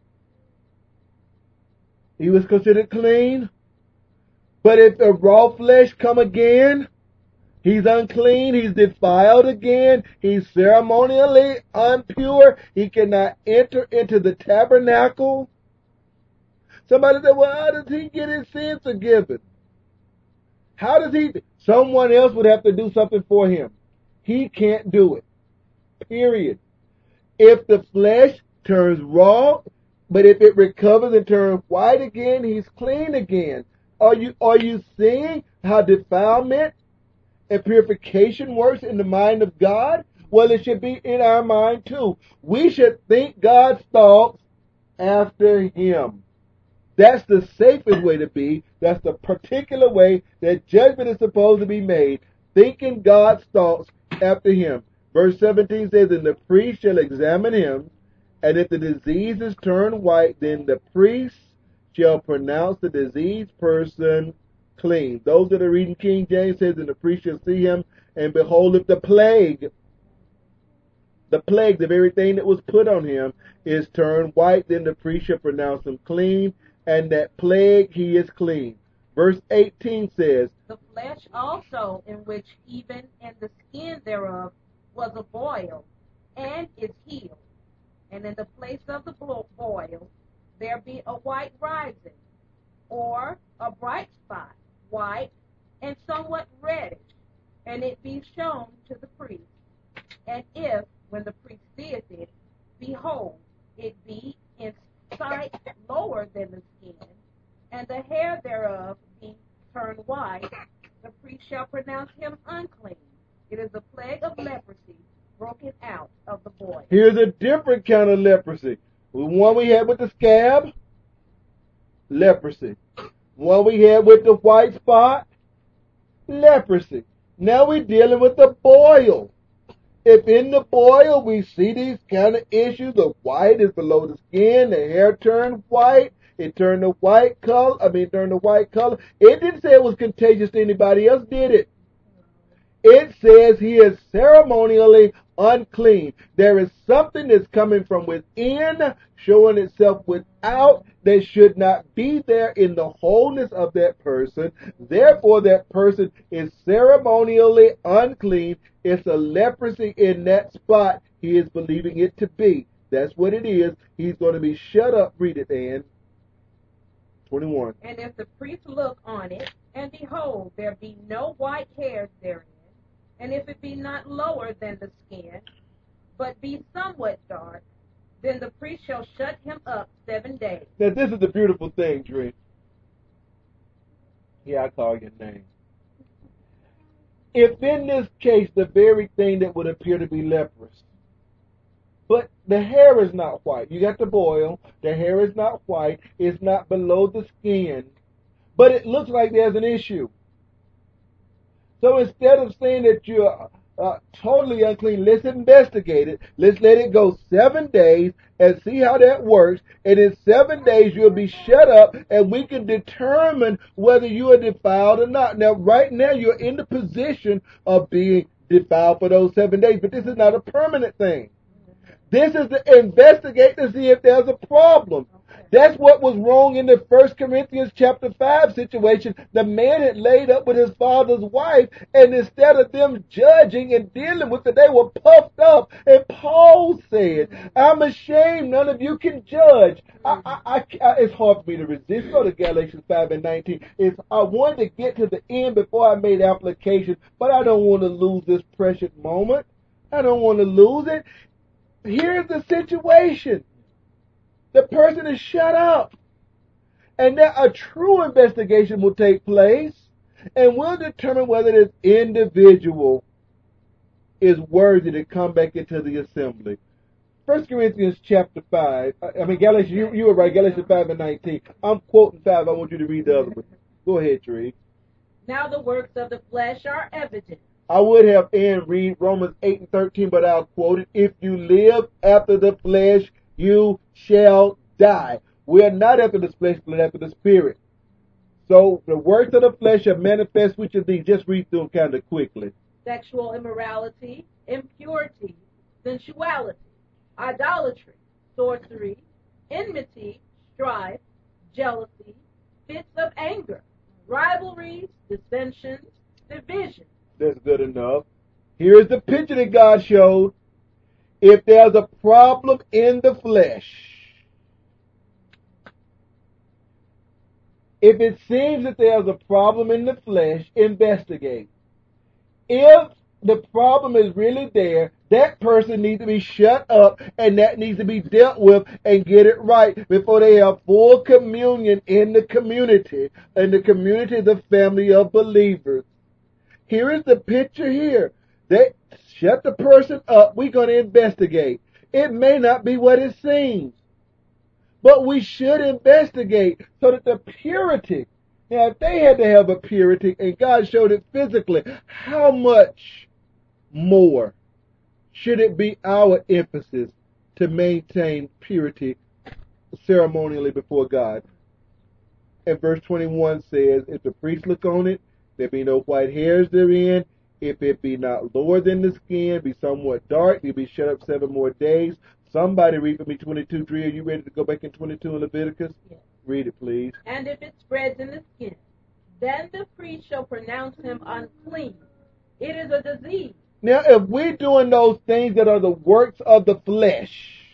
he was considered clean. But if the raw flesh come again, he's unclean, he's defiled again, he's ceremonially impure, he cannot enter into the tabernacle. Somebody said, well, how does he get his sins forgiven? How does he? Someone else would have to do something for him. He can't do it. period. If the flesh turns raw, but if it recovers and turns white again, he's clean again. Are you seeing how defilement and purification works in the mind of God? Well, it should be in our mind too. We should think God's thoughts after him. That's the safest way to be. That's the particular way that judgment is supposed to be made. Thinking God's thoughts after him. Verse 17 says, and the priest shall examine him, and if the disease is turned white, then the priest shall pronounce the diseased person clean. Those that are reading King James says, and the priest shall see him, and behold, if the plague, the very thing that was put on him, is turned white, then the priest shall pronounce him clean, and that plague he is clean. Verse 18 says, the flesh also, in which even in the skin thereof was a boil, and is healed. And in the place of the boil there be a white rising, or a bright spot, white and somewhat reddish, and it be shown to the priest. And if, when the priest seeth it, behold, it be in sight lower than the skin, and the hair thereof be turned white, the priest shall pronounce him unclean. It is a plague of leprosy broken out of the boil. Here's a different kind of leprosy. The one we had with the scab, leprosy. One we had with the white spot, leprosy. Now we're dealing with the boil. If in the boil we see these kind of issues, the white is below the skin, the hair turned white, it turned the white color. It didn't say it was contagious to anybody else, did it? It says he is ceremonially unclean. There is something that's coming from within, showing itself without, that should not be there in the wholeness of that person. Therefore, that person is ceremonially unclean. It's a leprosy in that spot he is believing it to be. That's what it is. He's going to be shut up. Read it, Ann. 21. And if the priest look on it, and behold, there be no white hairs therein, and if it be not lower than the skin, but be somewhat dark, then the priest shall shut him up 7 days. Now this is the beautiful thing, Dre. Yeah, I call your name. If in this case the very thing that would appear to be leprous, but the hair is not white. You got the boil, the hair is not white, it's not below the skin, but it looks like there's an issue. So instead of saying that you're totally unclean, let's investigate it. Let's let it go 7 days and see how that works. And in 7 days, you'll be shut up and we can determine whether you are defiled or not. Now, right now, you're in the position of being defiled for those 7 days, but this is not a permanent thing. This is to investigate to see if there's a problem. That's what was wrong in the 1 Corinthians chapter 5 situation. The man had laid up with his father's wife, and instead of them judging and dealing with it, they were puffed up. And Paul said, I'm ashamed, none of you can judge. It's hard for me to resist. Go to Galatians 5 and 19. I wanted to get to the end before I made application, but I don't want to lose this precious moment. I don't want to lose it. Here's the situation. The person is shut up. And then a true investigation will take place, and we'll determine whether this individual is worthy to come back into the assembly. 1 Corinthians chapter 5. Galatians, you were right, Galatians 5 and 19. I'm quoting 5. I want you to read the other one. Go ahead, Tree. Now the works of the flesh are evident. I would have Ann read Romans 8 and 13, but I'll quote it. If you live after the flesh, you shall die. We are not after the flesh, but after the spirit. So the works of the flesh are manifest, which of these? Just read through them kind of quickly. Sexual immorality, impurity, sensuality, idolatry, sorcery, enmity, strife, jealousy, fits of anger, rivalries, dissensions, divisions. That's good enough. Here's the picture that God showed. If there's a problem in the flesh, if it seems that there's a problem in the flesh, investigate. If the problem is really there, that person needs to be shut up and that needs to be dealt with and get it right before they have full communion in the community, the family of believers. Here is the picture here. They shut the person up. We're going to investigate. It may not be what it seems, but we should investigate so that the purity. Now, if they had to have a purity and God showed it physically, how much more should it be our emphasis to maintain purity ceremonially before God? And verse 21 says, if the priest look on it, there be no white hairs therein. If it be not lower than the skin, be somewhat dark, you'll be shut up 7 more days. Somebody read for me 22:3. Are you ready to go back in 22 in Leviticus? Yes. Read it, please. And if it spreads in the skin, then the priest shall pronounce him unclean. It is a disease. Now, if we're doing those things that are the works of the flesh,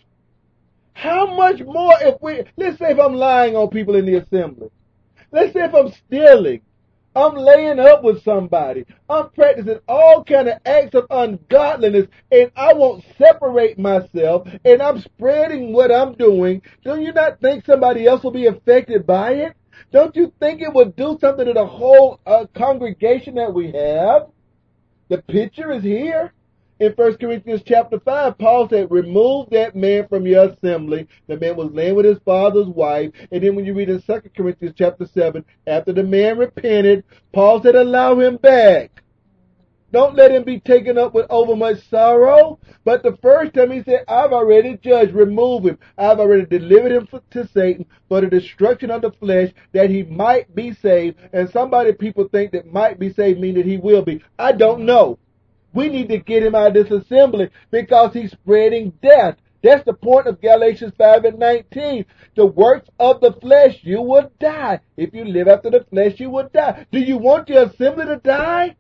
how much more let's say if I'm lying on people in the assembly. Let's say if I'm stealing. I'm laying up with somebody. I'm practicing all kind of acts of ungodliness, and I won't separate myself, and I'm spreading what I'm doing. Don't you not think somebody else will be affected by it? Don't you think it would do something to the whole congregation that we have? The picture is here. In 1 Corinthians chapter 5, Paul said, remove that man from your assembly. The man was laying with his father's wife. And then when you read in 2 Corinthians chapter 7, after the man repented, Paul said, allow him back. Don't let him be taken up with overmuch sorrow. But the first time he said, I've already judged, remove him. I've already delivered him to Satan for the destruction of the flesh, that he might be saved. And people think that might be saved mean that he will be. I don't know. We need to get him out of this assembly because he's spreading death. That's the point of Galatians 5:19. The works of the flesh, you will die. If you live after the flesh, you will die. Do you want your assembly to die?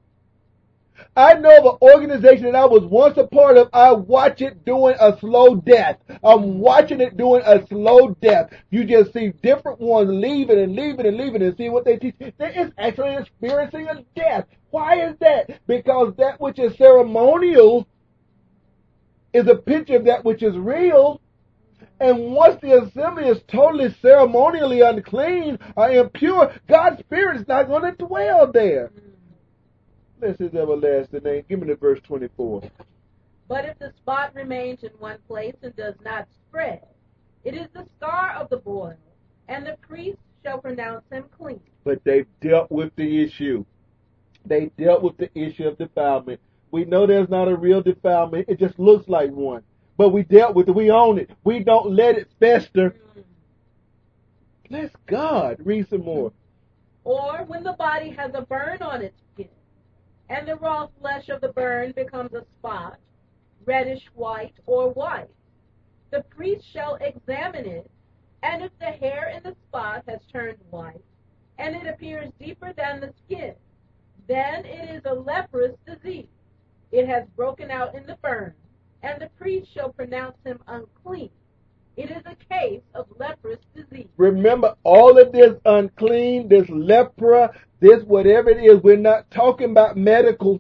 I know of an organization that I was once a part of. I watch it doing a slow death. I'm watching it doing a slow death. You just see different ones leaving and see what they teach. It's actually experiencing a death. Why is that? Because that which is ceremonial is a picture of that which is real. And once the assembly is totally ceremonially unclean or impure, God's Spirit is not going to dwell there. Bless His everlasting name. Give me the verse 24. But if the spot remains in one place and does not spread, it is the scar of the boil, and the priest shall pronounce him clean. But they've dealt with the issue. They dealt with the issue of defilement. We know there's not a real defilement. It just looks like one. But we dealt with it. We own it. We don't let it fester. Bless God. Read some more. Or when the body has a burn on its skin, and the raw flesh of the burn becomes a spot, reddish white or white, the priest shall examine it, and if the hair in the spot has turned white, and it appears deeper than the skin, then it is a leprous disease. It has broken out in the burn, and the priest shall pronounce him unclean. It is a case of leprous disease. Remember, all of this unclean, this lepra, this whatever it is, we're not talking about medical.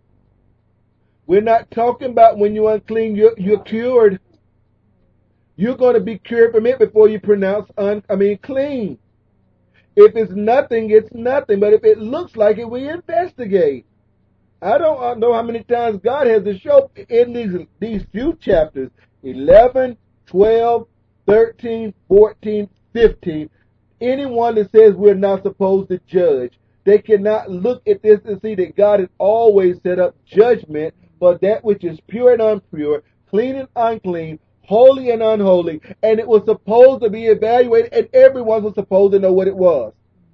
We're not talking about when you're unclean, you're cured. You're going to be cured from it before you pronounce clean. If it's nothing, it's nothing. But if it looks like it, we investigate. I don't know how many times God has to show in these few chapters, 11, 12, 13, 14, 15, anyone that says we're not supposed to judge, they cannot look at this and see that God has always set up judgment for that which is pure and impure, clean and unclean, holy and unholy, and it was supposed to be evaluated, and everyone was supposed to know what it was.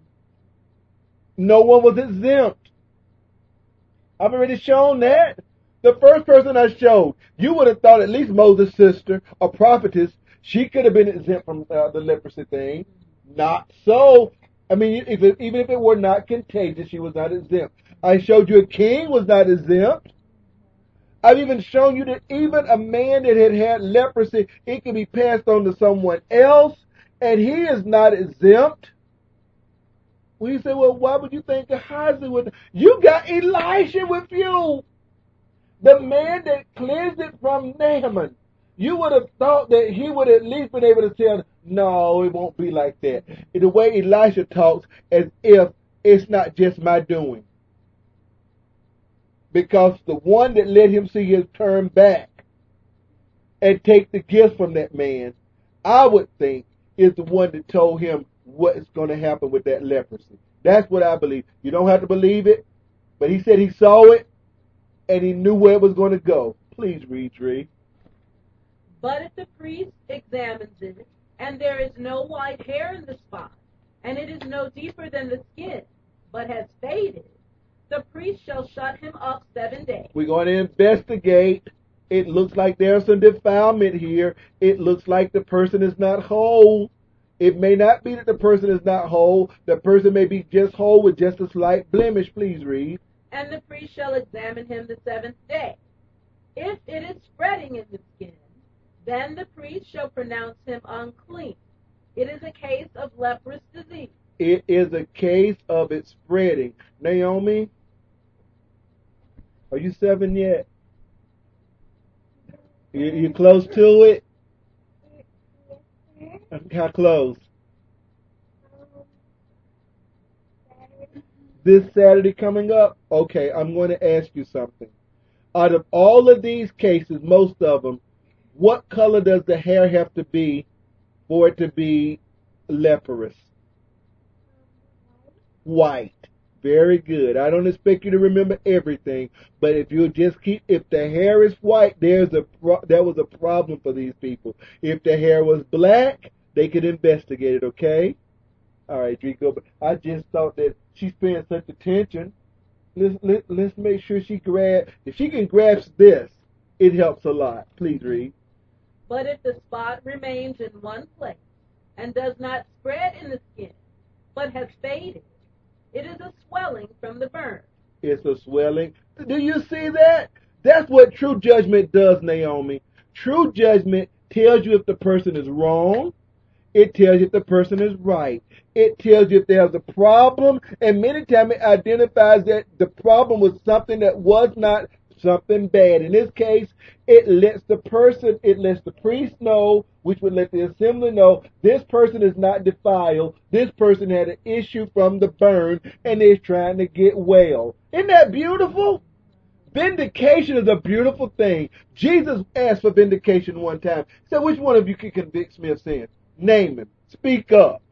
No one was exempt. I've already shown that. The first person I showed, you would have thought at least Moses' sister, a prophetess, she could have been exempt from the leprosy thing. Not so. Even if it were not contagious, she was not exempt. I showed you a king was not exempt. I've even shown you that even a man that had leprosy, it can be passed on to someone else, and he is not exempt. Well, you say, well, why would you think Gehazi would? You got Elisha with you. The man that cleansed it from Naaman, you would have thought that he would at least been able to tell, no, it won't be like that. The way Elisha talks as if it's not just my doing. Because the one that let him see his turn back and take the gift from that man, I would think, is the one that told him what's going to happen with that leprosy. That's what I believe. You don't have to believe it, but he said he saw it and he knew where it was going to go. Please read, Dree. But if the priest examines it, and there is no white hair in the spot, and it is no deeper than the skin, but has faded, the priest shall shut him up 7 days. We're going to investigate. It looks like there's some defilement here. It looks like the person is not whole. It may not be that the person is not whole. The person may be just whole with just a slight blemish. Please read. And the priest shall examine him the 7th day. If it is spreading in the skin, then the priest shall pronounce him unclean. It is a case of leprous disease. It is a case of it spreading. Naomi, are you 7 yet? You close to it? How close? This Saturday coming up? Okay, I'm going to ask you something. Out of all of these cases, most of them, what color does the hair have to be for it to be leprous? White. Very good. I don't expect you to remember everything, but if you just if the hair is white, that was a problem for these people. If the hair was black, they could investigate it, okay? All right, Drico, but I just thought that she's paying such attention. Let's make sure if she can grasp this, it helps a lot. Please read. But if the spot remains in one place and does not spread in the skin, but has faded, it is a swelling from the burn. It's a swelling. Do you see that? That's what true judgment does, Naomi. True judgment tells you if the person is wrong. It tells you if the person is right. It tells you if there's a problem. And many times it identifies that the problem was something that was not something bad. In this case, it lets the priest know, which would let the assembly know, this person is not defiled. This person had an issue from the burn, and they're trying to get well. Isn't that beautiful? Vindication is a beautiful thing. Jesus asked for vindication one time. He said, which one of you can convict me of sin? Name him. Speak up.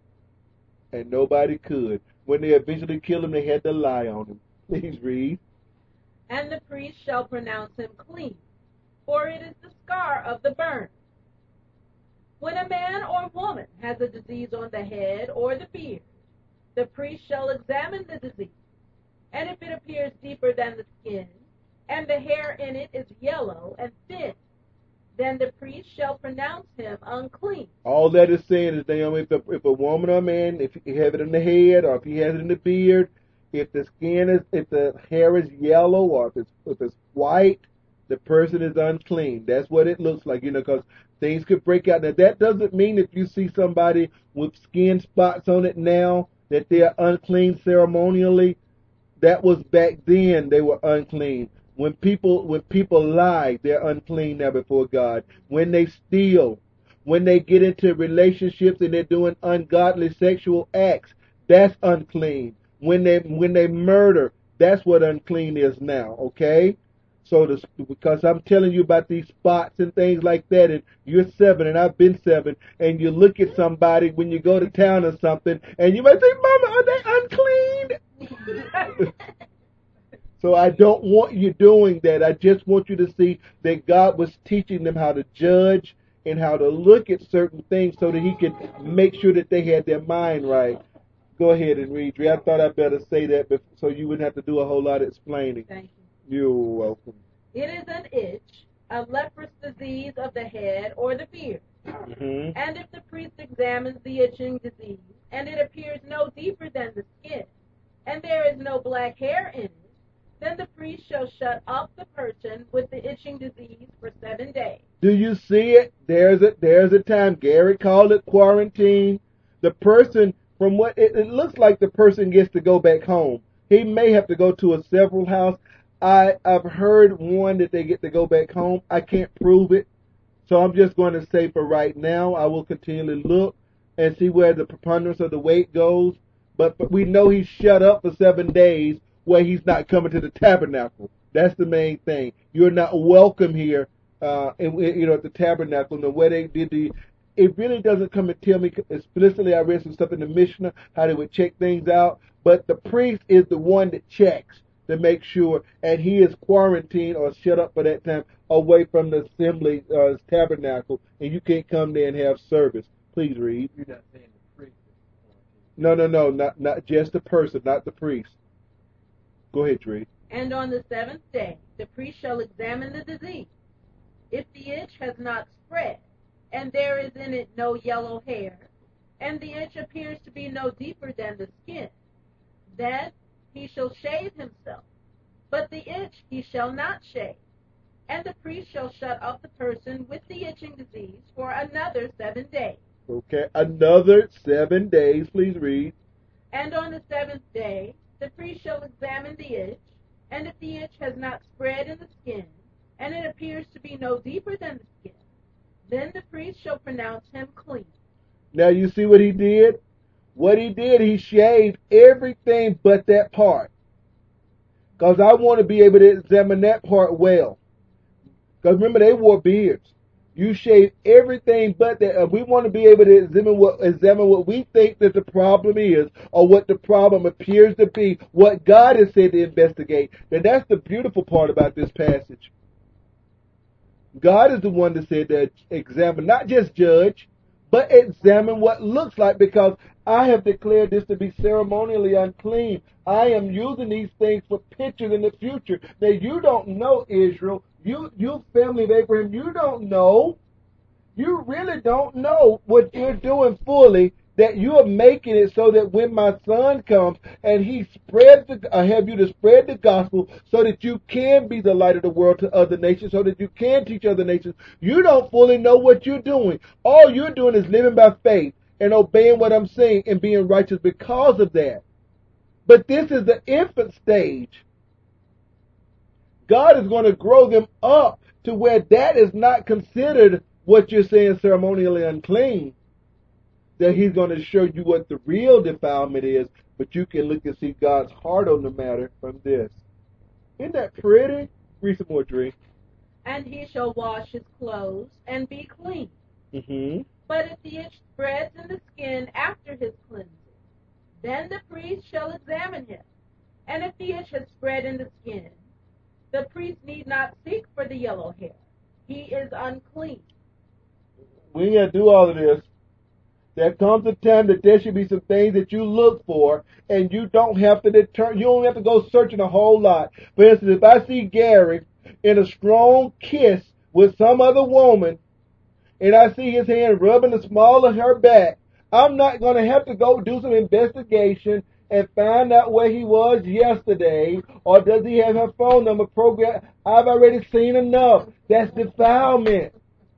And nobody could. When they eventually killed him, they had to lie on him. Please read. And the priest shall pronounce him clean, for it is the scar of the burn. When a man or woman has a disease on the head or the beard, the priest shall examine the disease, and if it appears deeper than the skin, and the hair in it is yellow and thin, then the priest shall pronounce him unclean. All that is saying is, Naomi, if a woman or a man, if he has it in the head or if he has it in the beard, if the hair is yellow or if it's white, the person is unclean. That's what it looks like, because things could break out. Now, that doesn't mean if you see somebody with skin spots on it now that they're unclean ceremonially. That was back then. They were unclean. When people lie, they're unclean now before God. When they steal, when they get into relationships and they're doing ungodly sexual acts, that's unclean. When they murder, that's what unclean is now, okay? So because I'm telling you about these spots and things like that, and you're 7 and I've been 7, and you look at somebody when you go to town or something, and you might say, Mama, are they unclean? So I don't want you doing that. I just want you to see that God was teaching them how to judge and how to look at certain things so that he could make sure that they had their mind right. Go ahead and read. I thought I'd better say that so you wouldn't have to do a whole lot of explaining. Thank you. You're welcome. It is an itch, a leprous disease of the head or the beard. Mm-hmm. And if the priest examines the itching disease, and it appears no deeper than the skin, and there is no black hair in it, then the priest shall shut up the person with the itching disease for 7 days. Do you see it? There's a time. Gary called it quarantine. The person, from what it looks like, the person gets to go back home. He may have to go to a several house. I've heard one that they get to go back home. I can't prove it. So I'm just going to say for right now, I will continually look and see where the preponderance of the weight goes. But we know he's shut up for 7 days where he's not coming to the tabernacle. That's the main thing. You're not welcome here, at the tabernacle. And the way they did it really doesn't come and tell me explicitly. I read some stuff in the Mishnah, how they would check things out. But the priest is the one that checks to make sure, and he is quarantined or shut up for that time away from the assembly tabernacle, and you can't come there and have service. Please read. You're not saying the priest is quarantined. No, not just the person, not the priest. Go ahead, Dre. And on the 7th day, the priest shall examine the disease. If the itch has not spread, and there is in it no yellow hair, and the itch appears to be no deeper than the skin, then he shall shave himself, but the itch he shall not shave. And the priest shall shut up the person with the itching disease for another 7 days. Okay, another 7 days. Please read. And on the 7th day, the priest shall examine the itch, and if the itch has not spread in the skin, and it appears to be no deeper than the skin, then the priest shall pronounce him clean. Now you see what he did? What he did, he shaved everything but that part. Because I want to be able to examine that part well. Because remember, they wore beards. You shave everything but that. We want to be able to examine what we think that the problem is, or what the problem appears to be, what God has said to investigate. And that's the beautiful part about this passage. God is the one that said to examine, not just judge, but examine what looks like, because I have declared this to be ceremonially unclean. I am using these things for pictures in the future. Now, you don't know, Israel. You family of Abraham, you don't know. You really don't know what you're doing fully, that you are making it so that when my son comes and he have you to spread the gospel so that you can be the light of the world to other nations, so that you can teach other nations. You don't fully know what you're doing. All you're doing is living by faith and obeying what I'm saying and being righteous because of that. But this is the infant stage. God is going to grow them up to where that is not considered what you're saying ceremonially unclean. That he's going to show you what the real defilement is, but you can look and see God's heart on the matter from this. Isn't that pretty? Read some more, Dre. And he shall wash his clothes and be clean. Mm-hmm. But if the itch spreads in the skin after his cleansing, then the priest shall examine him. And if the itch has spread in the skin, the priest need not seek for the yellow hair. He is unclean. We ain't got to do all of this. There comes a time that there should be some things that you look for, and you don't have to you don't have to go searching a whole lot. For instance, if I see Gary in a strong kiss with some other woman, and I see his hand rubbing the small of her back, I'm not going to have to go do some investigation and find out where he was yesterday, or does he have her phone number program. I've already seen enough. That's defilement.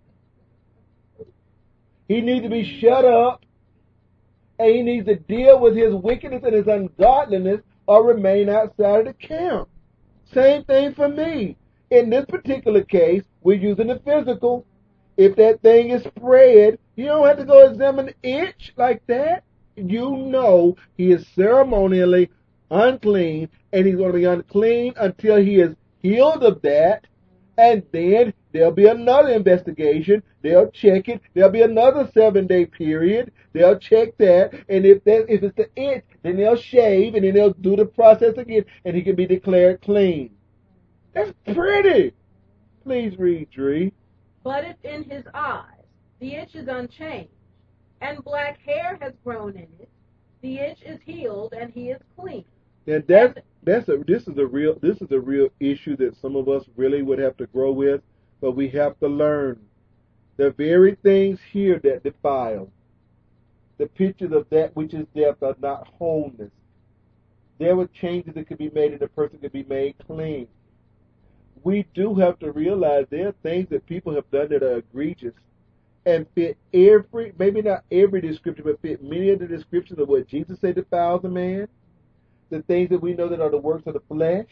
He needs to be shut up, and he needs to deal with his wickedness and his ungodliness, or remain outside of the camp. Same thing for me. In this particular case, we're using the physical. If that thing is spread, you don't have to go examine the itch like that. You know he is ceremonially unclean, and he's going to be unclean until he is healed of that, and then there'll be another investigation. They'll check it. There'll be another 7-day period. They'll check that, and if it's the itch, then they'll shave, and then they'll do the process again, and he can be declared clean. That's pretty. Please read, Dree. But if in his eyes the itch is unchanged, and black hair has grown in it, the itch is healed, and he is clean. And this is a real issue that some of us really would have to grow with, but we have to learn. The very things here that defile, the pictures of that which is death, are not wholeness. There were changes that could be made, and the person could be made clean. We do have to realize there are things that people have done that are egregious and fit maybe not every description, but fit many of the descriptions of what Jesus said defiles a man. The things that we know that are the works of the flesh,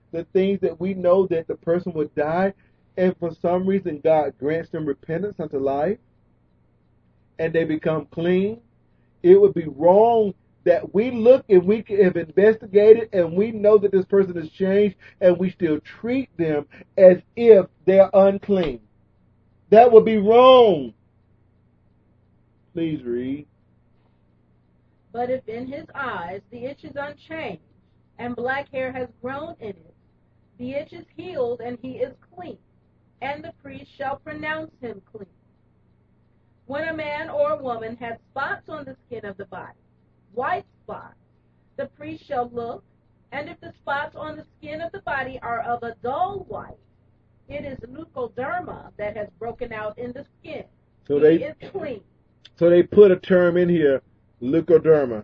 the things that we know that the person would die, and for some reason God grants them repentance unto life, and they become clean. It would be wrong that we look and we have investigated and we know that this person has changed and we still treat them as if they're unclean. That would be wrong. Please read. But if in his eyes the itch is unchanged, and black hair has grown in it, the itch is healed and he is clean, and the priest shall pronounce him clean. When a man or a woman has spots on the skin of the body, white spots, the priest shall look, and if the spots on the skin of the body are of a dull white, it is leukoderma that has broken out in the skin. So he is clean. So they put a term in here, leukoderma.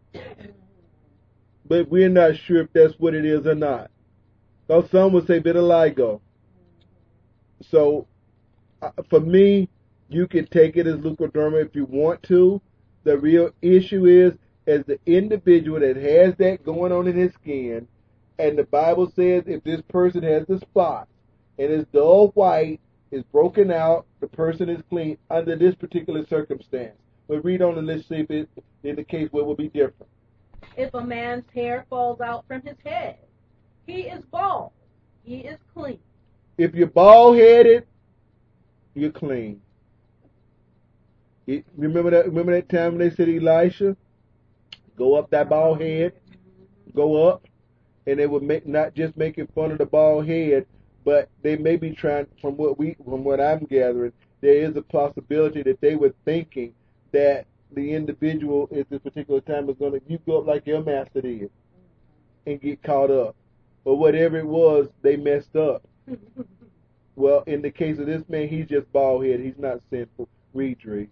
But we're not sure if that's what it is or not. So some would say vitiligo. So for me, you can take it as leukoderma if you want to. The real issue is the individual that has that going on in his skin, and the Bible says if this person has the spots and is dull white, is broken out, the person is clean under this particular circumstance. But read on and let's see if it indicates what will be different. If a man's hair falls out from his head, he is bald, he is clean. If you're bald-headed, you're clean. Remember that time when they said Elisha, go up that bald head, go up, and they would not just making fun of the bald head, but they may be trying, from what I'm gathering, there is a possibility that they were thinking that the individual at this particular time is going to, you go up like your master did and get caught up. Or whatever it was, they messed up. Well, in the case of this man, he's just bald-headed. He's not sinful. Read, Dree.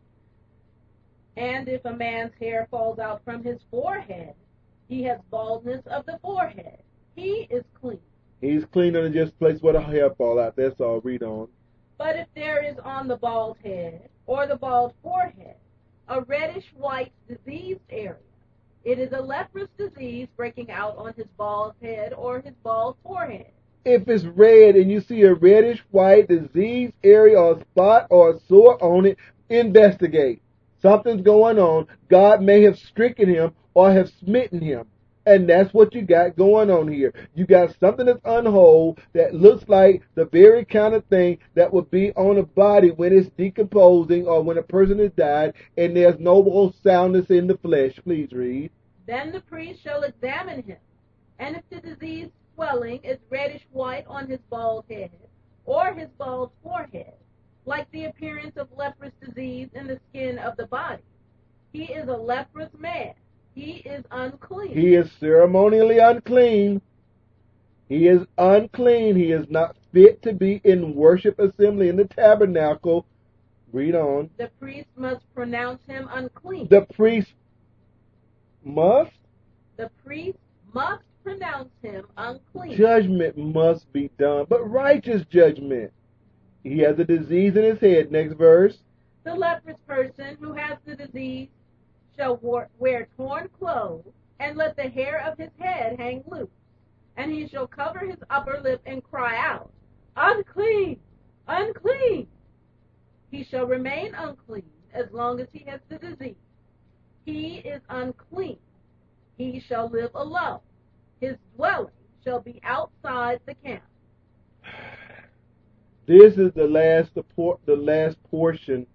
And if a man's hair falls out from his forehead, he has baldness of the forehead. He is clean. He's cleaner than just place where the hair fall out. That's all. Read on. But if there is on the bald head or the bald forehead a reddish-white diseased area, it is a leprous disease breaking out on his bald head or his bald forehead. If it's red and you see a reddish-white diseased area or a spot or a sore on it, investigate. Something's going on. God may have stricken him or have smitten him. And that's what you got going on here. You got something that's unwhole that looks like the very kind of thing that would be on a body when it's decomposing or when a person has died and there's no more soundness in the flesh. Please read. Then the priest shall examine him, and if the disease swelling is reddish-white on his bald head or his bald forehead, like the appearance of leprous disease in the skin of the body, he is a leprous man. He is unclean. He is ceremonially unclean. He is unclean. He is not fit to be in worship assembly in the tabernacle. Read on. The priest must pronounce him unclean. The priest must? The priest must pronounce him unclean. Judgment must be done, but righteous judgment. He has a disease in his head. Next verse. The leprous person who has the disease shall wear torn clothes, and let the hair of his head hang loose. And he shall cover his upper lip and cry out, unclean, unclean. He shall remain unclean as long as he has the disease. He is unclean. He shall live alone. His dwelling shall be outside the camp. This is the last portion,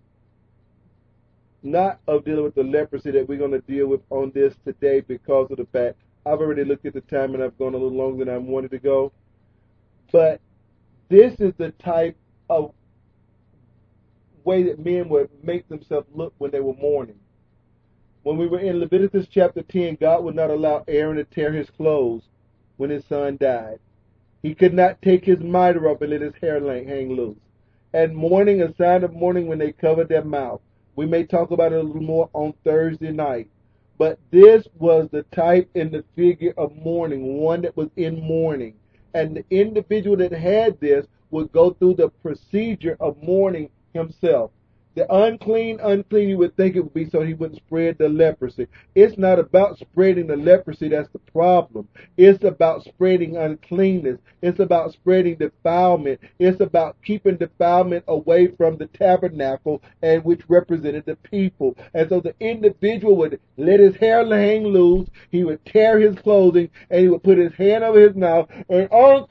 not of dealing with the leprosy, that we're going to deal with on this today because of the fact I've already looked at the time and I've gone a little longer than I wanted to go. But this is the type of way that men would make themselves look when they were mourning. When we were in Leviticus chapter 10, God would not allow Aaron to tear his clothes when his son died. He could not take his mitre up and let his hair hang loose. And mourning, a sign of mourning, when they covered their mouth. We may talk about it a little more on Thursday night. But this was the type and the figure of mourning, one that was in mourning. And the individual that had this would go through the procedure of mourning himself. The unclean, you would think it would be so he wouldn't spread the leprosy. It's not about spreading the leprosy that's the problem. It's about spreading uncleanness. It's about spreading defilement. It's about keeping defilement away from the tabernacle, and which represented the people. And so the individual would let his hair hang loose, he would tear his clothing, and he would put his hand over his mouth, and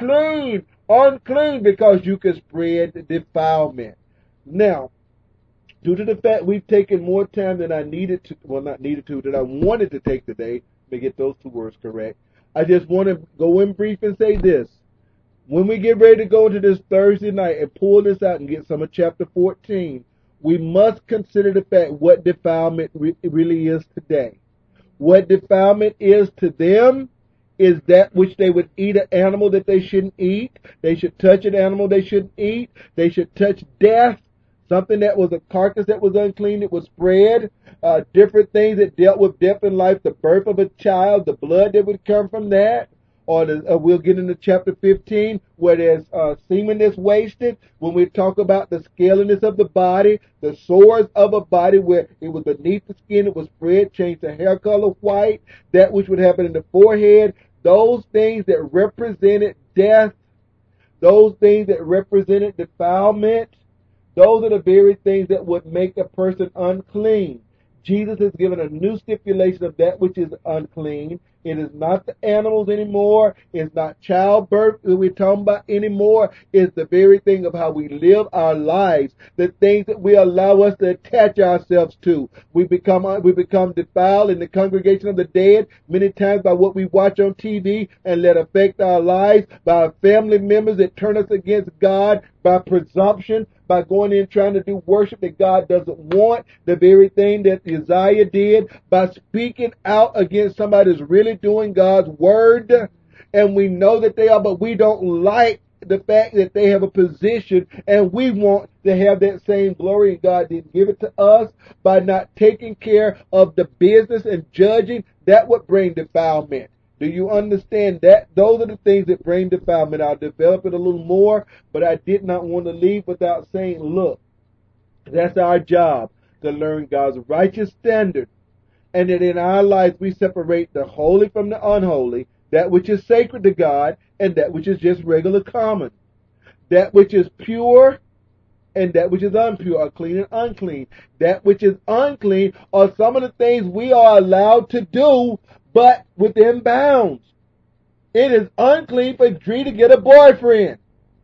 unclean, because you can spread defilement. Now, due to the fact we've taken more time than I needed to, well, not needed to, that I wanted to take today, let me get those two words correct. I just want to go in brief and say this. When we get ready to go into this Thursday night and pull this out and get some of chapter 14, we must consider the fact what defilement really is today. What defilement is to them is that which they would eat an animal that they shouldn't eat. They should touch an animal they shouldn't eat. They should touch death, something that was a carcass that was unclean, it was spread. Different things that dealt with death in life, the birth of a child, the blood that would come from that. Or we'll get into chapter 15 where there's semen that's wasted. When we talk about the scaliness of the body, the sores of a body where it was beneath the skin, it was spread, changed the hair color white, that which would happen in the forehead, those things that represented death, those things that represented defilement, those are the very things that would make a person unclean. Jesus has given a new stipulation of that which is unclean. It is not the animals anymore. It's not childbirth that we're talking about anymore. It's the very thing of how we live our lives, the things that we allow us to attach ourselves to. We become defiled in the congregation of the dead many times by what we watch on TV and let affect our lives, by our family members that turn us against God, by presumption, by going in trying to do worship that God doesn't want, the very thing that Uzziah did, by speaking out against somebody who's really doing God's word, and we know that they are, but we don't like the fact that they have a position, and we want to have that same glory, and God didn't give it to us. By not taking care of the business and judging, that would bring defilement. Do you understand that? Those are the things that bring defilement. I'll develop it a little more, but I did not want to leave without saying, look, that's our job, to learn God's righteous standard, and that in our lives we separate the holy from the unholy, that which is sacred to God and that which is just regular common, that which is pure and that which is impure, or clean and unclean. That which is unclean are some of the things we are allowed to do, but within bounds. It is unclean for Dree to get a boyfriend.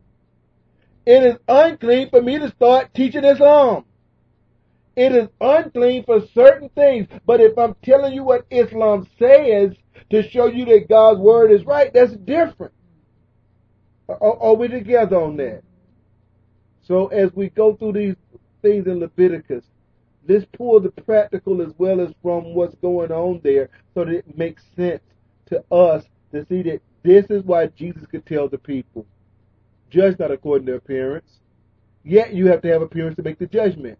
It is unclean for me to start teaching Islam. It is unclean for certain things. But if I'm telling you what Islam says to show you that God's word is right, that's different. Are we together on that? So as we go through these things in Leviticus, let's pull the practical as well as from what's going on there so that it makes sense to us to see that this is why Jesus could tell the people, judge not according to appearance, yet you have to have appearance to make the judgment,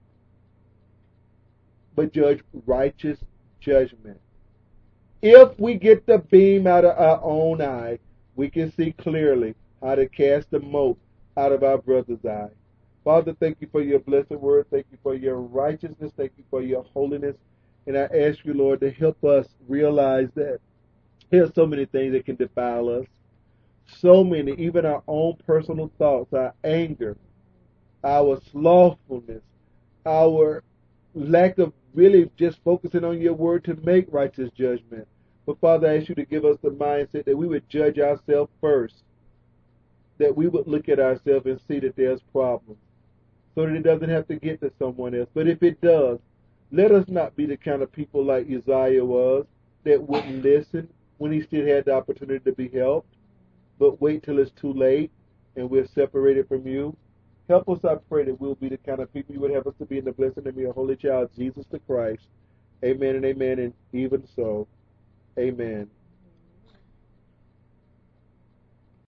but judge righteous judgment. If we get the beam out of our own eye, we can see clearly how to cast the mote out of our brother's eye. Father, thank you for your blessed word. Thank you for your righteousness. Thank you for your holiness. And I ask you, Lord, to help us realize that there are so many things that can defile us. So many, even our own personal thoughts, our anger, our slothfulness, our lack of really just focusing on your word to make righteous judgment. But Father, I ask you to give us the mindset that we would judge ourselves first, that we would look at ourselves and see that there's problems, so that it doesn't have to get to someone else. But if it does, let us not be the kind of people like Uzziah was, that wouldn't listen when he still had the opportunity to be helped, but wait till it's too late and we're separated from you. Help us, I pray, that we'll be the kind of people you would have us to be in the blessed name of your holy child, Jesus the Christ. Amen and amen, and even so, amen.